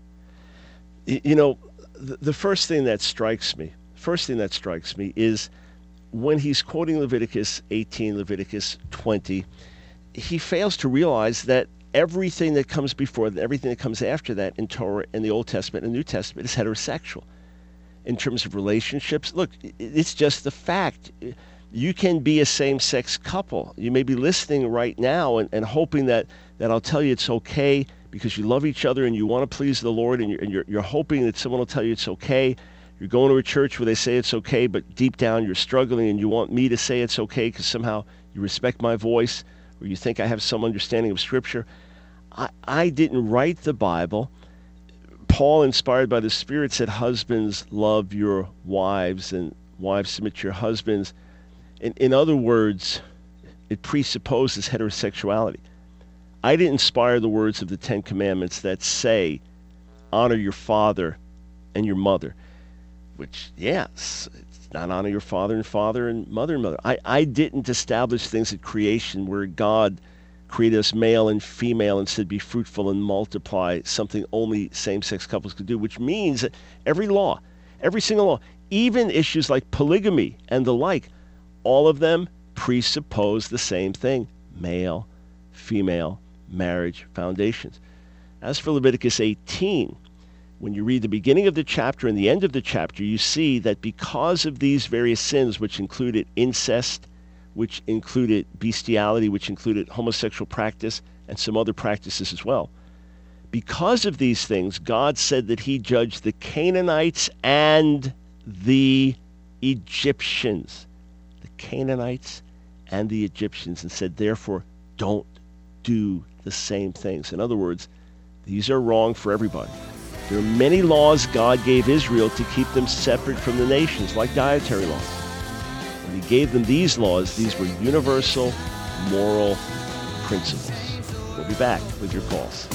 You know, the first thing that strikes me, first thing that strikes me is when he's quoting Leviticus eighteen, Leviticus twenty, he fails to realize that everything that comes before that, everything that comes after that in Torah and the Old Testament and New Testament is heterosexual. In terms of relationships, look, it's just the fact. You can be a same-sex couple. You may be listening right now and, and hoping that, that I'll tell you it's okay because you love each other and you want to please the Lord, and you're, and you're, you're hoping that someone will tell you it's okay. You're going to a church where they say it's okay, but deep down you're struggling and you want me to say it's okay because somehow you respect my voice or you think I have some understanding of Scripture. I, I didn't write the Bible. Paul, inspired by the Spirit, said, husbands, love your wives, and wives, submit to your husbands. In, in other words, it presupposes heterosexuality. I didn't inspire the words of the Ten Commandments that say, honor your father and your mother, which, yes, it's not honor your father and father and mother and mother. I, I didn't establish things at creation where God created us male and female and said, be fruitful and multiply, something only same-sex couples could do, which means that every law, every single law, even issues like polygamy and the like, all of them presuppose the same thing, male, female, marriage foundations. As for Leviticus eighteen, when you read the beginning of the chapter and the end of the chapter, you see that because of these various sins, which included incest, which included bestiality, which included homosexual practice, and some other practices as well, because of these things, God said that he judged the Canaanites and the Egyptians. Canaanites and the Egyptians, and said, therefore, don't do the same things. In other words, these are wrong for everybody. There are many laws God gave Israel to keep them separate from the nations, like dietary laws. When he gave them these laws, these were universal moral principles. We'll be back with your calls.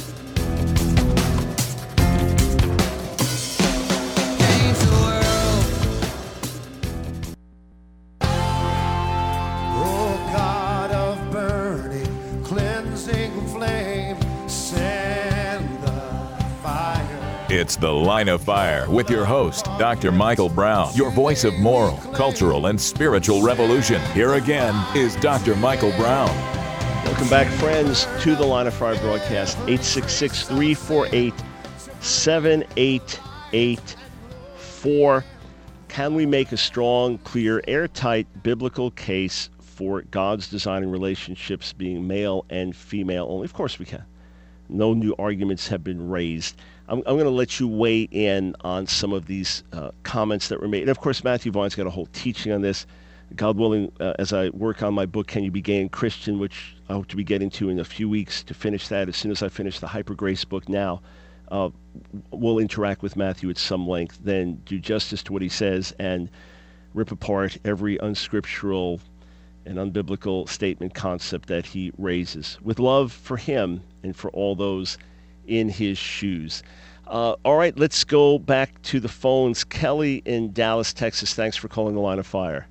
It's The Line of Fire with your host, Doctor Michael Brown, your voice of moral, cultural, and spiritual revolution. Here again is Doctor Michael Brown. Welcome back, friends, to the Line of Fire broadcast. eight six six, three four eight, seven eight eight four. Can we make a strong, clear, airtight biblical case for God's designing relationships being male and female only? Of course we can. No new arguments have been raised. I'm, I'm going to let you weigh in on some of these uh, comments that were made. And of course, Matthew Vaughn's got a whole teaching on this. God willing, uh, as I work on my book, Can You Be Gay and Christian, which I hope to be getting to in a few weeks to finish that. As soon as I finish the Hyper Grace book now, uh, we'll interact with Matthew at some length, then do justice to what he says and rip apart every unscriptural and unbiblical statement concept that he raises, with love for him and for all those in his shoes. Uh, all right, let's go back to the phones. Kelly in Dallas, Texas, thanks for calling the Line of Fire.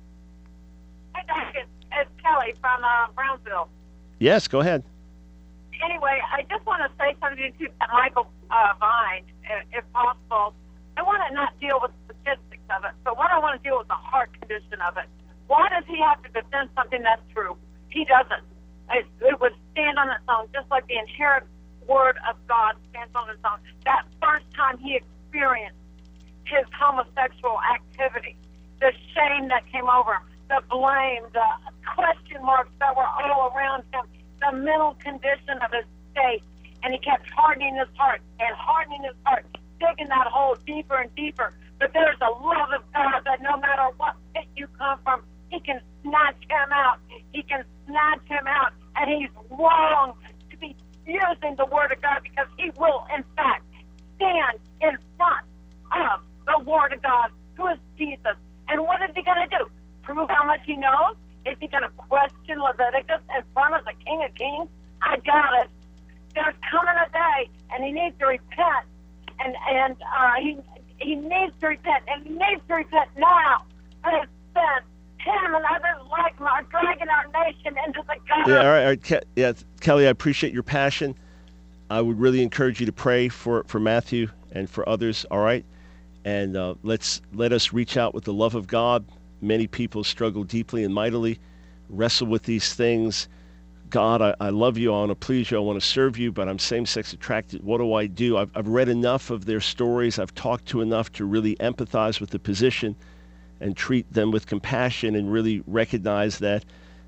Hey, Doc, it's, it's Kelly from uh, Brownsville. Yes, go ahead. Anyway, I just want to say something to Michael uh, Vine, if possible. I want to not deal with the statistics of it, but what I want to deal with the heart condition of it. Why does he have to defend something that's true? He doesn't. It, it would stand on its own, just like the inherent word of God stands on its own. That first time he experienced his homosexual activity, the shame that came over him, the blame, the question marks that were all around him, the mental condition of his state, and he kept hardening his heart and hardening his heart, digging that hole deeper and deeper. But there's a love of God that no matter what pit you come from, he can snatch him out. He can snatch him out, and he's wrong to be using the Word of God, because he will, in fact, stand in front of the Word of God, who is Jesus. And what is he going to do? Prove how much he knows? Is he going to question Leviticus in front of the King of Kings? I doubt it. There's coming a day, and he needs to repent, and and uh, he he needs to repent, and he needs to repent now for his sin. Him and others like him are dragging our nation into the gutter. Yeah, all right, all right. Ke- yeah, Kelly, I appreciate your passion. I would really encourage you to pray for, for Matthew and for others, all right? And uh, let's let us reach out with the love of God. Many people struggle deeply and mightily, wrestle with these things. God, I, I love you. I want to please you. I want to serve you, but I'm same-sex attracted. What do I do? I've, I've read enough of their stories. I've talked to enough to really empathize with the position and treat them with compassion and really recognize that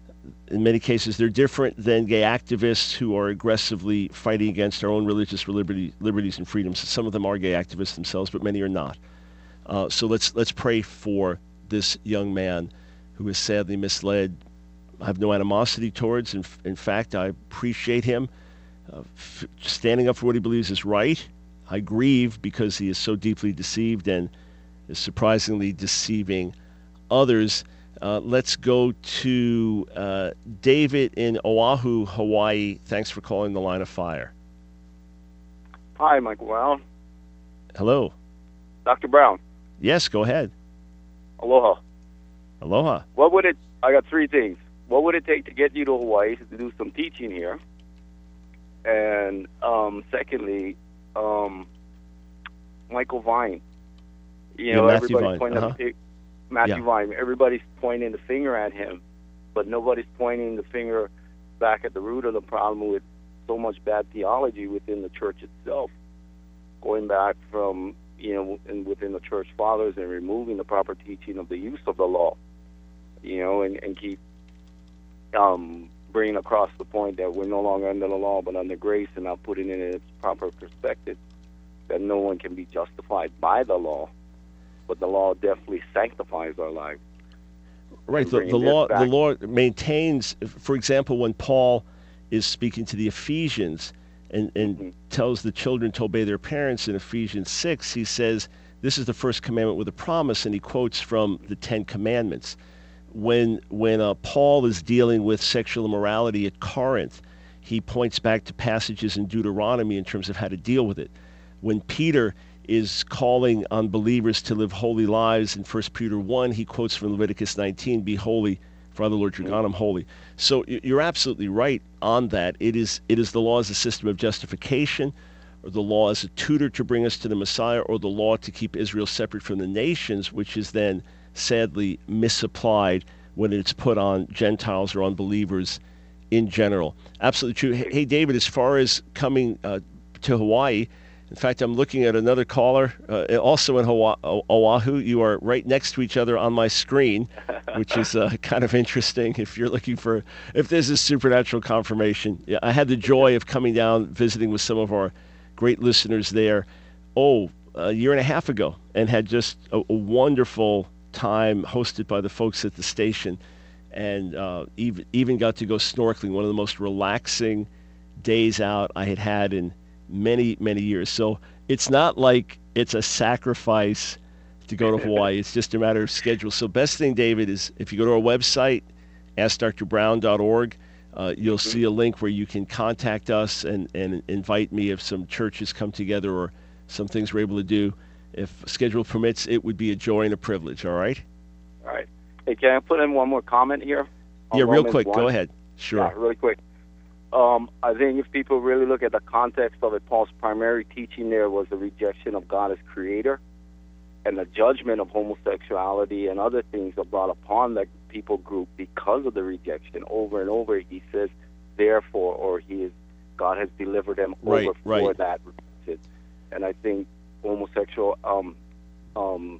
in many cases they're different than gay activists who are aggressively fighting against our own religious liberty, liberties and freedoms. Some of them are gay activists themselves, but many are not. Uh, so let's let's pray for this young man who is sadly misled. I have no animosity towards. In, in fact, I appreciate him uh, f- standing up for what he believes is right. I grieve because he is so deeply deceived and is surprisingly deceiving others. Uh, let's go to uh, David in Oahu, Hawaii. Thanks for calling the Line of Fire. Hi, Michael Brown. Hello. Doctor Brown. Yes, go ahead. Aloha. Aloha. What would it, I got three things. What would it take to get you to Hawaii to do some teaching here? And um, secondly, um, Michael Vine. You know, yeah, Matthew everybody's Vine. pointing Uh-huh. at the, Matthew Yeah. Vine. Everybody's pointing the finger at him, but nobody's pointing the finger back at the root of the problem with so much bad theology within the church itself, going back from, you know, and within the church fathers and removing the proper teaching of the use of the law, you know, and, and keep um, bringing across the point that we're no longer under the law but under grace, and not putting it in its proper perspective that no one can be justified by the law, but the law definitely sanctifies our lives. Right. The, bringing the this law back- the law maintains, for example, when Paul is speaking to the Ephesians and, and Mm-hmm. tells the children to obey their parents in Ephesians six, he says, this is the first commandment with a promise, and he quotes from the Ten Commandments. When, when uh, Paul is dealing with sexual immorality at Corinth, he points back to passages in Deuteronomy in terms of how to deal with it. When Peter is calling on believers to live holy lives in First Peter one, he quotes from Leviticus nineteen, be holy, for I, the Lord your God, am holy. So y- you're absolutely right on that. It is it is the law as a system of justification. or the law as a tutor to bring us to the Messiah, or the law to keep Israel separate from the nations, which is then sadly misapplied when it's put on Gentiles or unbelievers in general. Absolutely true. Hey, David, as far as coming uh, to Hawaii, in fact, I'm looking at another caller, uh, also in Hawaii, Oahu. You are right next to each other on my screen, which is uh, kind of interesting if you're looking for, if there's a supernatural confirmation. Yeah, I had the joy of coming down, visiting with some of our great listeners there, oh, a year and a half ago, and had just a, a wonderful time hosted by the folks at the station, and uh, even, even got to go snorkeling, one of the most relaxing days out I had had in many, many years. So it's not like it's a sacrifice to go to Hawaii. It's just a matter of schedule. So best thing, David, is if you go to our website, ask dr brown dot org, uh, you'll mm-hmm. see a link where you can contact us and, and invite me if some churches come together or some things we're able to do. If schedule permits, it would be a joy and a privilege, all right? All right. Hey, can I put in one more comment here? Yeah, real Romans quick. one? Go ahead. Sure. Yeah, really quick. Um, I think if people really look at the context of it, Paul's primary teaching there was the rejection of God as creator and the judgment of homosexuality and other things are brought upon that people group because of the rejection. Over and over, he says, therefore, or he is, God has delivered them right, over right. for that. And I think homosexual um, um,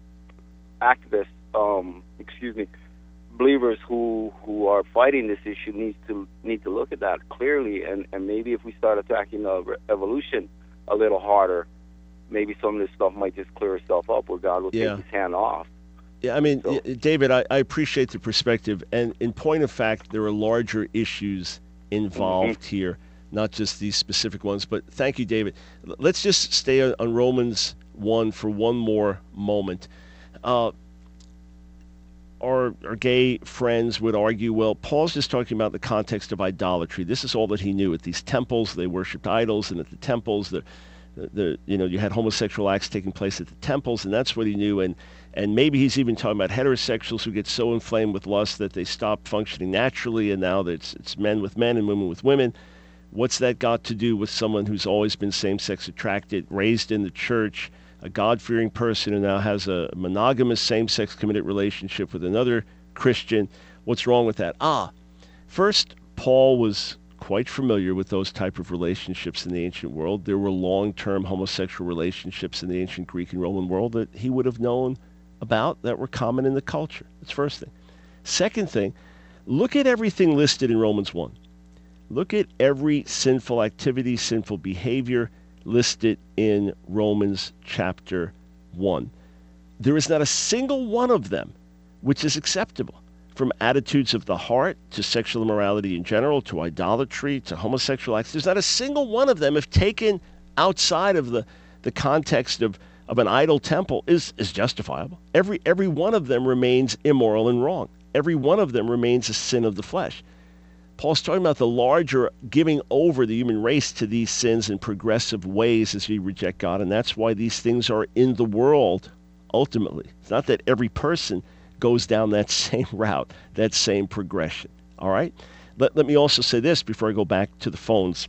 activists, um, excuse me, believers who who are fighting this issue need to need to look at that clearly, and, and maybe if we start attacking the evolution a little harder, maybe some of this stuff might just clear itself up where God will yeah. take his hand off. Yeah, I mean, so. David, I, I appreciate the perspective, and in point of fact, there are larger issues involved mm-hmm. here, not just these specific ones, but thank you, David. Let's just stay on, on Romans one for one more moment. Uh, Our, our gay friends would argue, well, Paul's just talking about the context of idolatry. This is all that he knew. At these temples, they worshipped idols, and at the temples, the, the, the you know, you had homosexual acts taking place at the temples, and that's what he knew. And and maybe he's even talking about heterosexuals who get so inflamed with lust that they stop functioning naturally, and now it's it's men with men and women with women. What's that got to do with someone who's always been same-sex attracted, raised in the church, a God-fearing person who now has a monogamous same-sex committed relationship with another Christian? What's wrong with that? Ah, first, Paul was quite familiar with those type of relationships in the ancient world. There were long-term homosexual relationships in the ancient Greek and Roman world that he would have known about that were common in the culture. That's first thing. Second thing, look at everything listed in Romans one. Look at every sinful activity, sinful behavior listed in Romans chapter one. There is not a single one of them which is acceptable, from attitudes of the heart to sexual immorality in general, to idolatry, to homosexual acts. There's not a single one of them, if taken outside of the, the context of, of an idol temple, is, is justifiable. Every, every one of them remains immoral and wrong. Every one of them remains a sin of the flesh. Paul's talking about the larger giving over the human race to these sins in progressive ways as we reject God, and that's why these things are in the world, ultimately. It's not that every person goes down that same route, that same progression, all right? Let, let me also say this before I go back to the phones.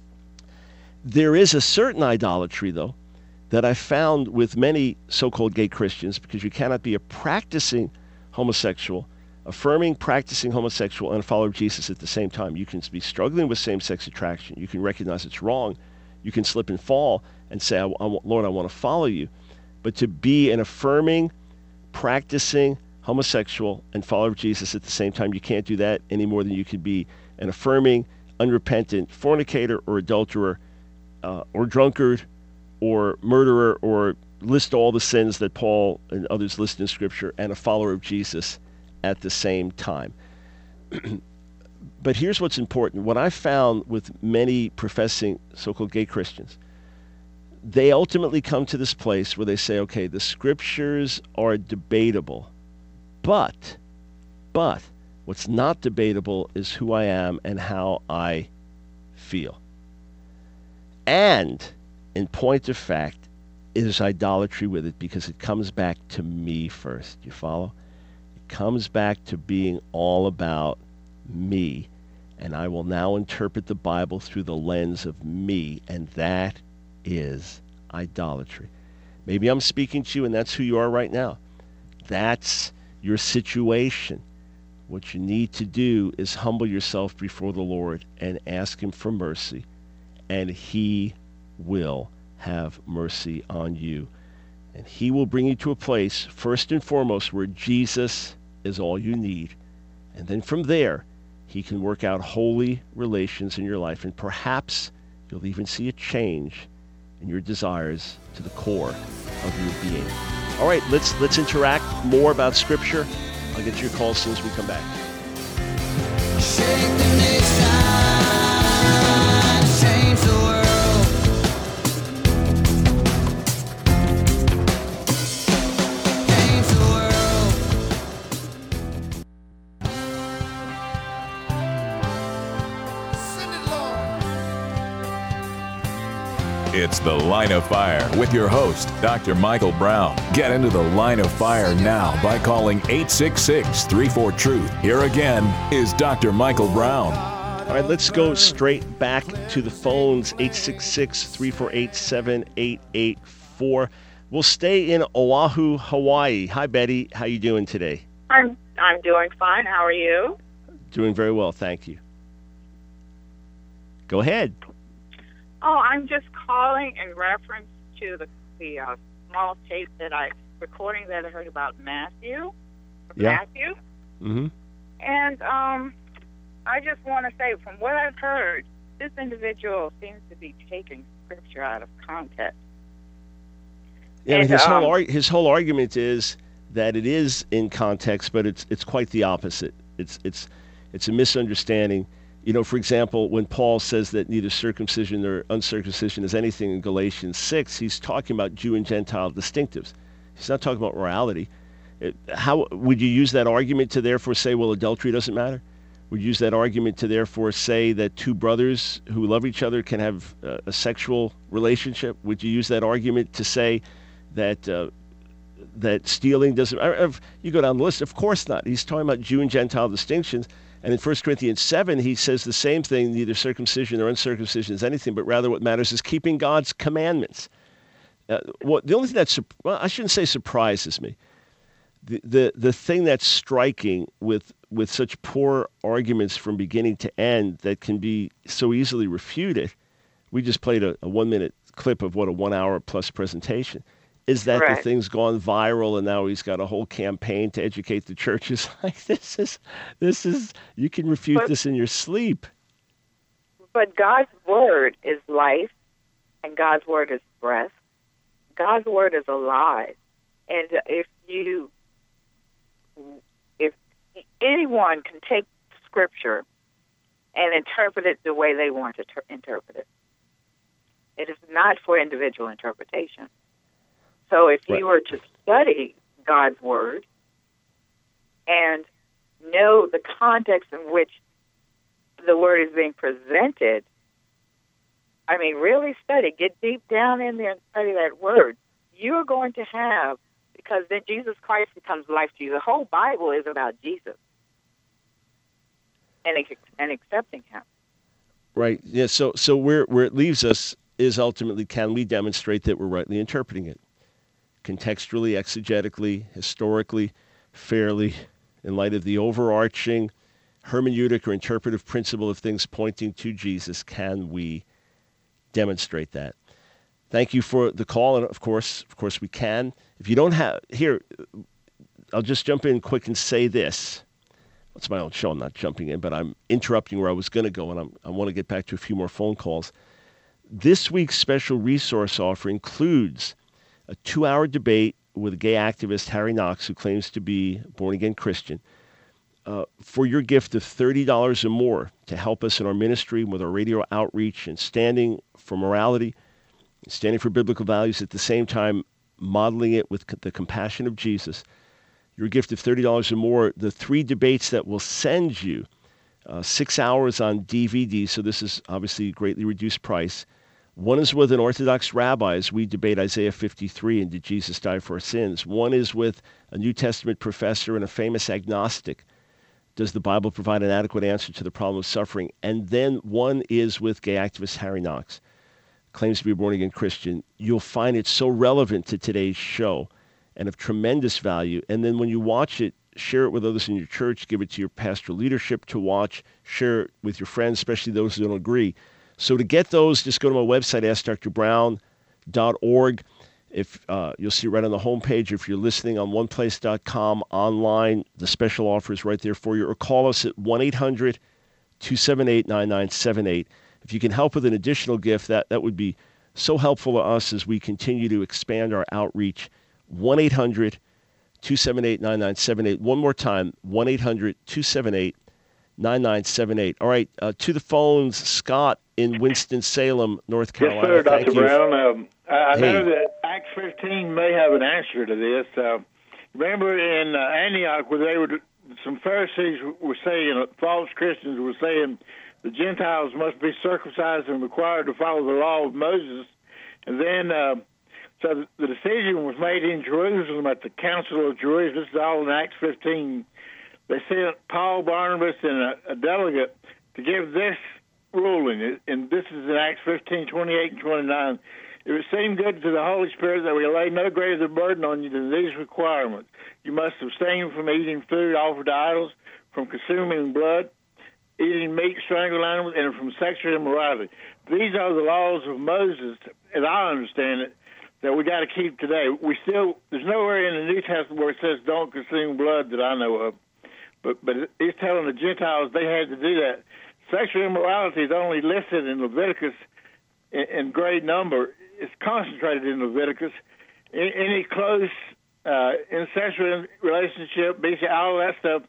There is a certain idolatry, though, that I found with many so-called gay Christians, because you cannot be a practicing homosexual, affirming, practicing homosexual, and a follower of Jesus at the same time. You can be struggling with same-sex attraction. You can recognize it's wrong. You can slip and fall and say, I, I, Lord, I want to follow you. But to be an affirming, practicing homosexual and follower of Jesus at the same time, you can't do that any more than you can be an affirming, unrepentant fornicator or adulterer uh, or drunkard or murderer, or list all the sins that Paul and others list in Scripture, and a follower of Jesus at the same time. But here's what's important. What I found with many professing so-called gay Christians, they ultimately come to this place where they say, okay, the Scriptures are debatable, but, but what's not debatable is who I am and how I feel. And, in point of fact, is idolatry with it, because it comes back to me first. You follow? Comes back to being all about me, and I will now interpret the Bible through the lens of me, and that is idolatry. Maybe I'm speaking to you and that's who you are right now. That's your situation. What you need to do is humble yourself before the Lord and ask him for mercy, and he will have mercy on you. And he will bring you to a place, first and foremost, where Jesus is all you need. And then from there, he can work out holy relations in your life, and perhaps you'll even see a change in your desires to the core of your being. All right, let's let's interact more about Scripture. I'll get to your call as soon as we come back. Shake the nation, change the world. Change the world. Send it, Lord. It's The Line of Fire with your host, Doctor Michael Brown. Get into the Line of Fire now by calling eight six six, three four, truth. Here again is Doctor Michael Brown. All right, let's go straight back to the phones, eight six six, three four eight, seven eight eight four. We'll stay in Oahu, Hawaii. Hi, Betty. How you doing today? I'm I'm doing fine. How are you? Doing very well, thank you. Go ahead. Oh, I'm just calling in reference to the the uh, small tape that I recording that I heard about Matthew. Yeah. Matthew. Mm-hmm. And um, I just want to say, from what I've heard, this individual seems to be taking scripture out of context. Yeah, I mean, And, his um, whole ar- his whole argument is that it is in context, but it's it's quite the opposite. It's it's it's a misunderstanding. You know, for example, when Paul says that neither circumcision nor uncircumcision is anything in Galatians six, he's talking about Jew and Gentile distinctives. He's not talking about morality. It, how would you use that argument to therefore say, well, adultery doesn't matter? Would you use that argument to therefore say that two brothers who love each other can have uh, a sexual relationship? Would you use that argument to say that uh, that stealing doesn't? Uh, you go down the list. Of course not. He's talking about Jew and Gentile distinctions. And in First Corinthians seven, he says the same thing, neither circumcision or uncircumcision is anything, but rather what matters is keeping God's commandments. Uh, what, the only thing that, well, I shouldn't say surprises me. The, the the thing that's striking with, with such poor arguments from beginning to end that can be so easily refuted, we just played a, a one-minute clip of what a one-hour-plus presentation, is that Correct. the thing's gone viral and now he's got a whole campaign to educate the churches. Like this is, this is, you can refute But- this in your sleep. But God's word is life, and God's word is breath. God's word is alive, and if you, if anyone can take Scripture and interpret it the way they want to ter- interpret it, it is not for individual interpretation. So if Right. you were to study God's word and know the context in which the word is being presented, I mean, really study, get deep down in there and study that word. You're going to have, because then Jesus Christ becomes life to you. The whole Bible is about Jesus and and accepting him. Right. Yeah. So so where where it leaves us is ultimately, can we demonstrate that we're rightly interpreting it, contextually, exegetically, historically, fairly, in light of the overarching hermeneutic or interpretive principle of things pointing to Jesus? Can we demonstrate that? Thank you for the call, and of course, of course, we can. If you don't have here, I'll just jump in quick and say this. It's my own show. I'm not jumping in, but I'm interrupting where I was going to go, and I'm, I want to get back to a few more phone calls. This week's special resource offer includes a two-hour debate with gay activist Harry Knox, who claims to be a born-again Christian, uh, for your gift of thirty dollars or more to help us in our ministry with our radio outreach and standing for morality, standing for biblical values, at the same time modeling it with the compassion of Jesus. Your gift of thirty dollars or more, the three debates that will send you, uh, six hours on D V D, so this is obviously a greatly reduced price. One is with an Orthodox rabbi as we debate Isaiah fifty-three and did Jesus die for our sins. One is with a New Testament professor and a famous agnostic. Does the Bible provide an adequate answer to the problem of suffering? And then one is with gay activist Harry Knox. claims to be a born-again Christian, you'll find it so relevant to today's show and of tremendous value. And then when you watch it, share it with others in your church, give it to your pastoral leadership to watch, share it with your friends, especially those who don't agree. So to get those, just go to my website, ask dr brown dot org. If uh, you'll see it right on the homepage. If you're listening on one place dot com online, the special offer is right there for you. Or call us at one eight hundred two seven eight nine nine seven eight. If you can help with an additional gift, that, that would be so helpful to us as we continue to expand our outreach. one eight hundred two seven eight nine nine seven eight. One more time, one eight hundred two seven eight nine nine seven eight. All right, uh, to the phones, Scott in Winston-Salem, North Carolina. Yes, sir, Doctor Thank you. Brown. Um, I I Hey. know that Acts fifteen may have an answer to this. Uh, remember in uh, Antioch where they were, some Pharisees were saying, uh, false Christians were saying, the Gentiles must be circumcised and required to follow the law of Moses. And then, uh, so the decision was made in Jerusalem at the Council of Jerusalem. This is all in Acts fifteen. They sent Paul, Barnabas, and a, a delegate to give this ruling. And this is in Acts fifteen, twenty-eight and twenty-nine. It would seem good to the Holy Spirit that we lay no greater burden on you than these requirements. You must abstain from eating food offered to idols, from consuming blood, eating meat, strangled animals, and from sexual immorality. These are the laws of Moses, as I understand it, that we got to keep today. We still, there's nowhere in the New Testament where it says don't consume blood that I know of. But but he's telling the Gentiles they had to do that. Sexual immorality is only listed in Leviticus in, in great number. It's concentrated in Leviticus. Any, any close uh, incestual relationship, basically all that stuff,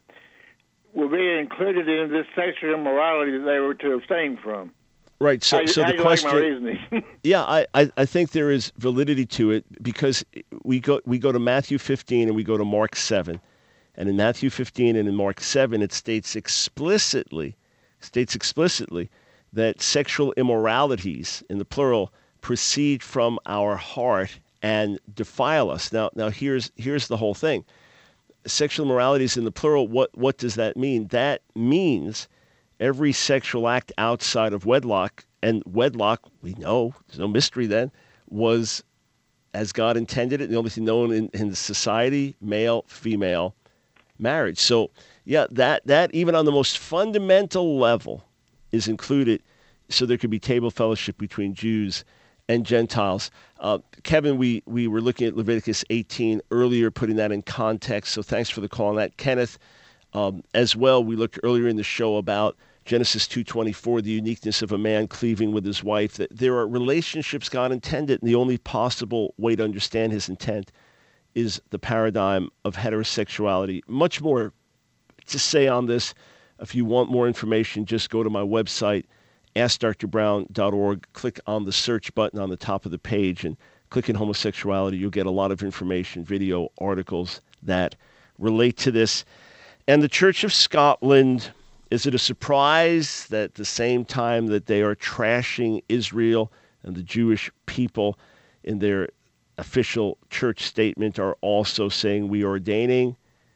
will be included in this sexual immorality that they were to abstain from. Right. So, how, so how the you question. Like my reasoning? Yeah, I, I, I think there is validity to it because we go we go to Matthew fifteen and we go to Mark seven, and in Matthew fifteen and in Mark seven it states explicitly states explicitly that sexual immoralities in the plural proceed from our heart and defile us. Now now here's here's the whole thing. Sexual immoralities in the plural. What what does that mean? That means every sexual act outside of wedlock, and wedlock, we know, there's no mystery then, was as God intended it, the only thing known in, in society, male, female marriage. So, yeah, that, that even on the most fundamental level is included, so there could be table fellowship between Jews and Gentiles. Uh, Kevin, we, we were looking at Leviticus eighteen earlier, putting that in context, so thanks for the call on that. Kenneth, um, as well, we looked earlier in the show about Genesis two twenty-four, the uniqueness of a man cleaving with his wife, that there are relationships God intended, and the only possible way to understand his intent is the paradigm of heterosexuality. Much more to say on this. If you want more information, just go to my website, ask dr brown dot org, click on the search button on the top of the page, and click in homosexuality. You'll get a lot of information, video, articles that relate to this. And the Church of Scotland, is it a surprise that at the same time that they are trashing Israel and the Jewish people in their official church statement are also saying we are ordaining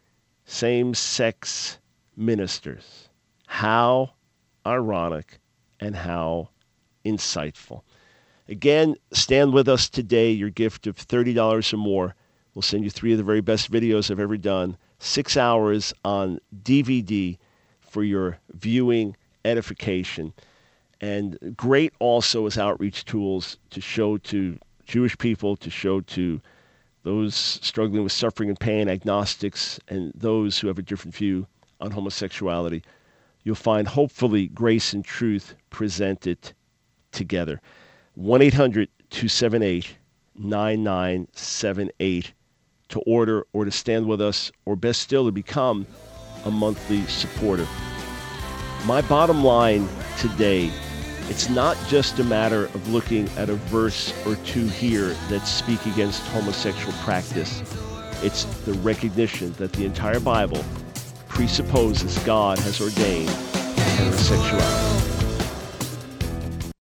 same-sex ministers? How ironic and how insightful. Again, stand with us today. Your gift of thirty dollars or more. We'll send you three of the very best videos I've ever done. Six hours on D V D for your viewing edification. And great also as outreach tools to show to Jewish people, to show to those struggling with suffering and pain, agnostics, and those who have a different view on homosexuality. You'll find, hopefully, grace and truth presented together. one eight hundred two seven eight nine nine seven eight to order or to stand with us, or best still, to become a monthly supporter. My bottom line today, it's not just a matter of looking at a verse or two here that speak against homosexual practice. It's the recognition that the entire Bible presupposes God has ordained heterosexuality.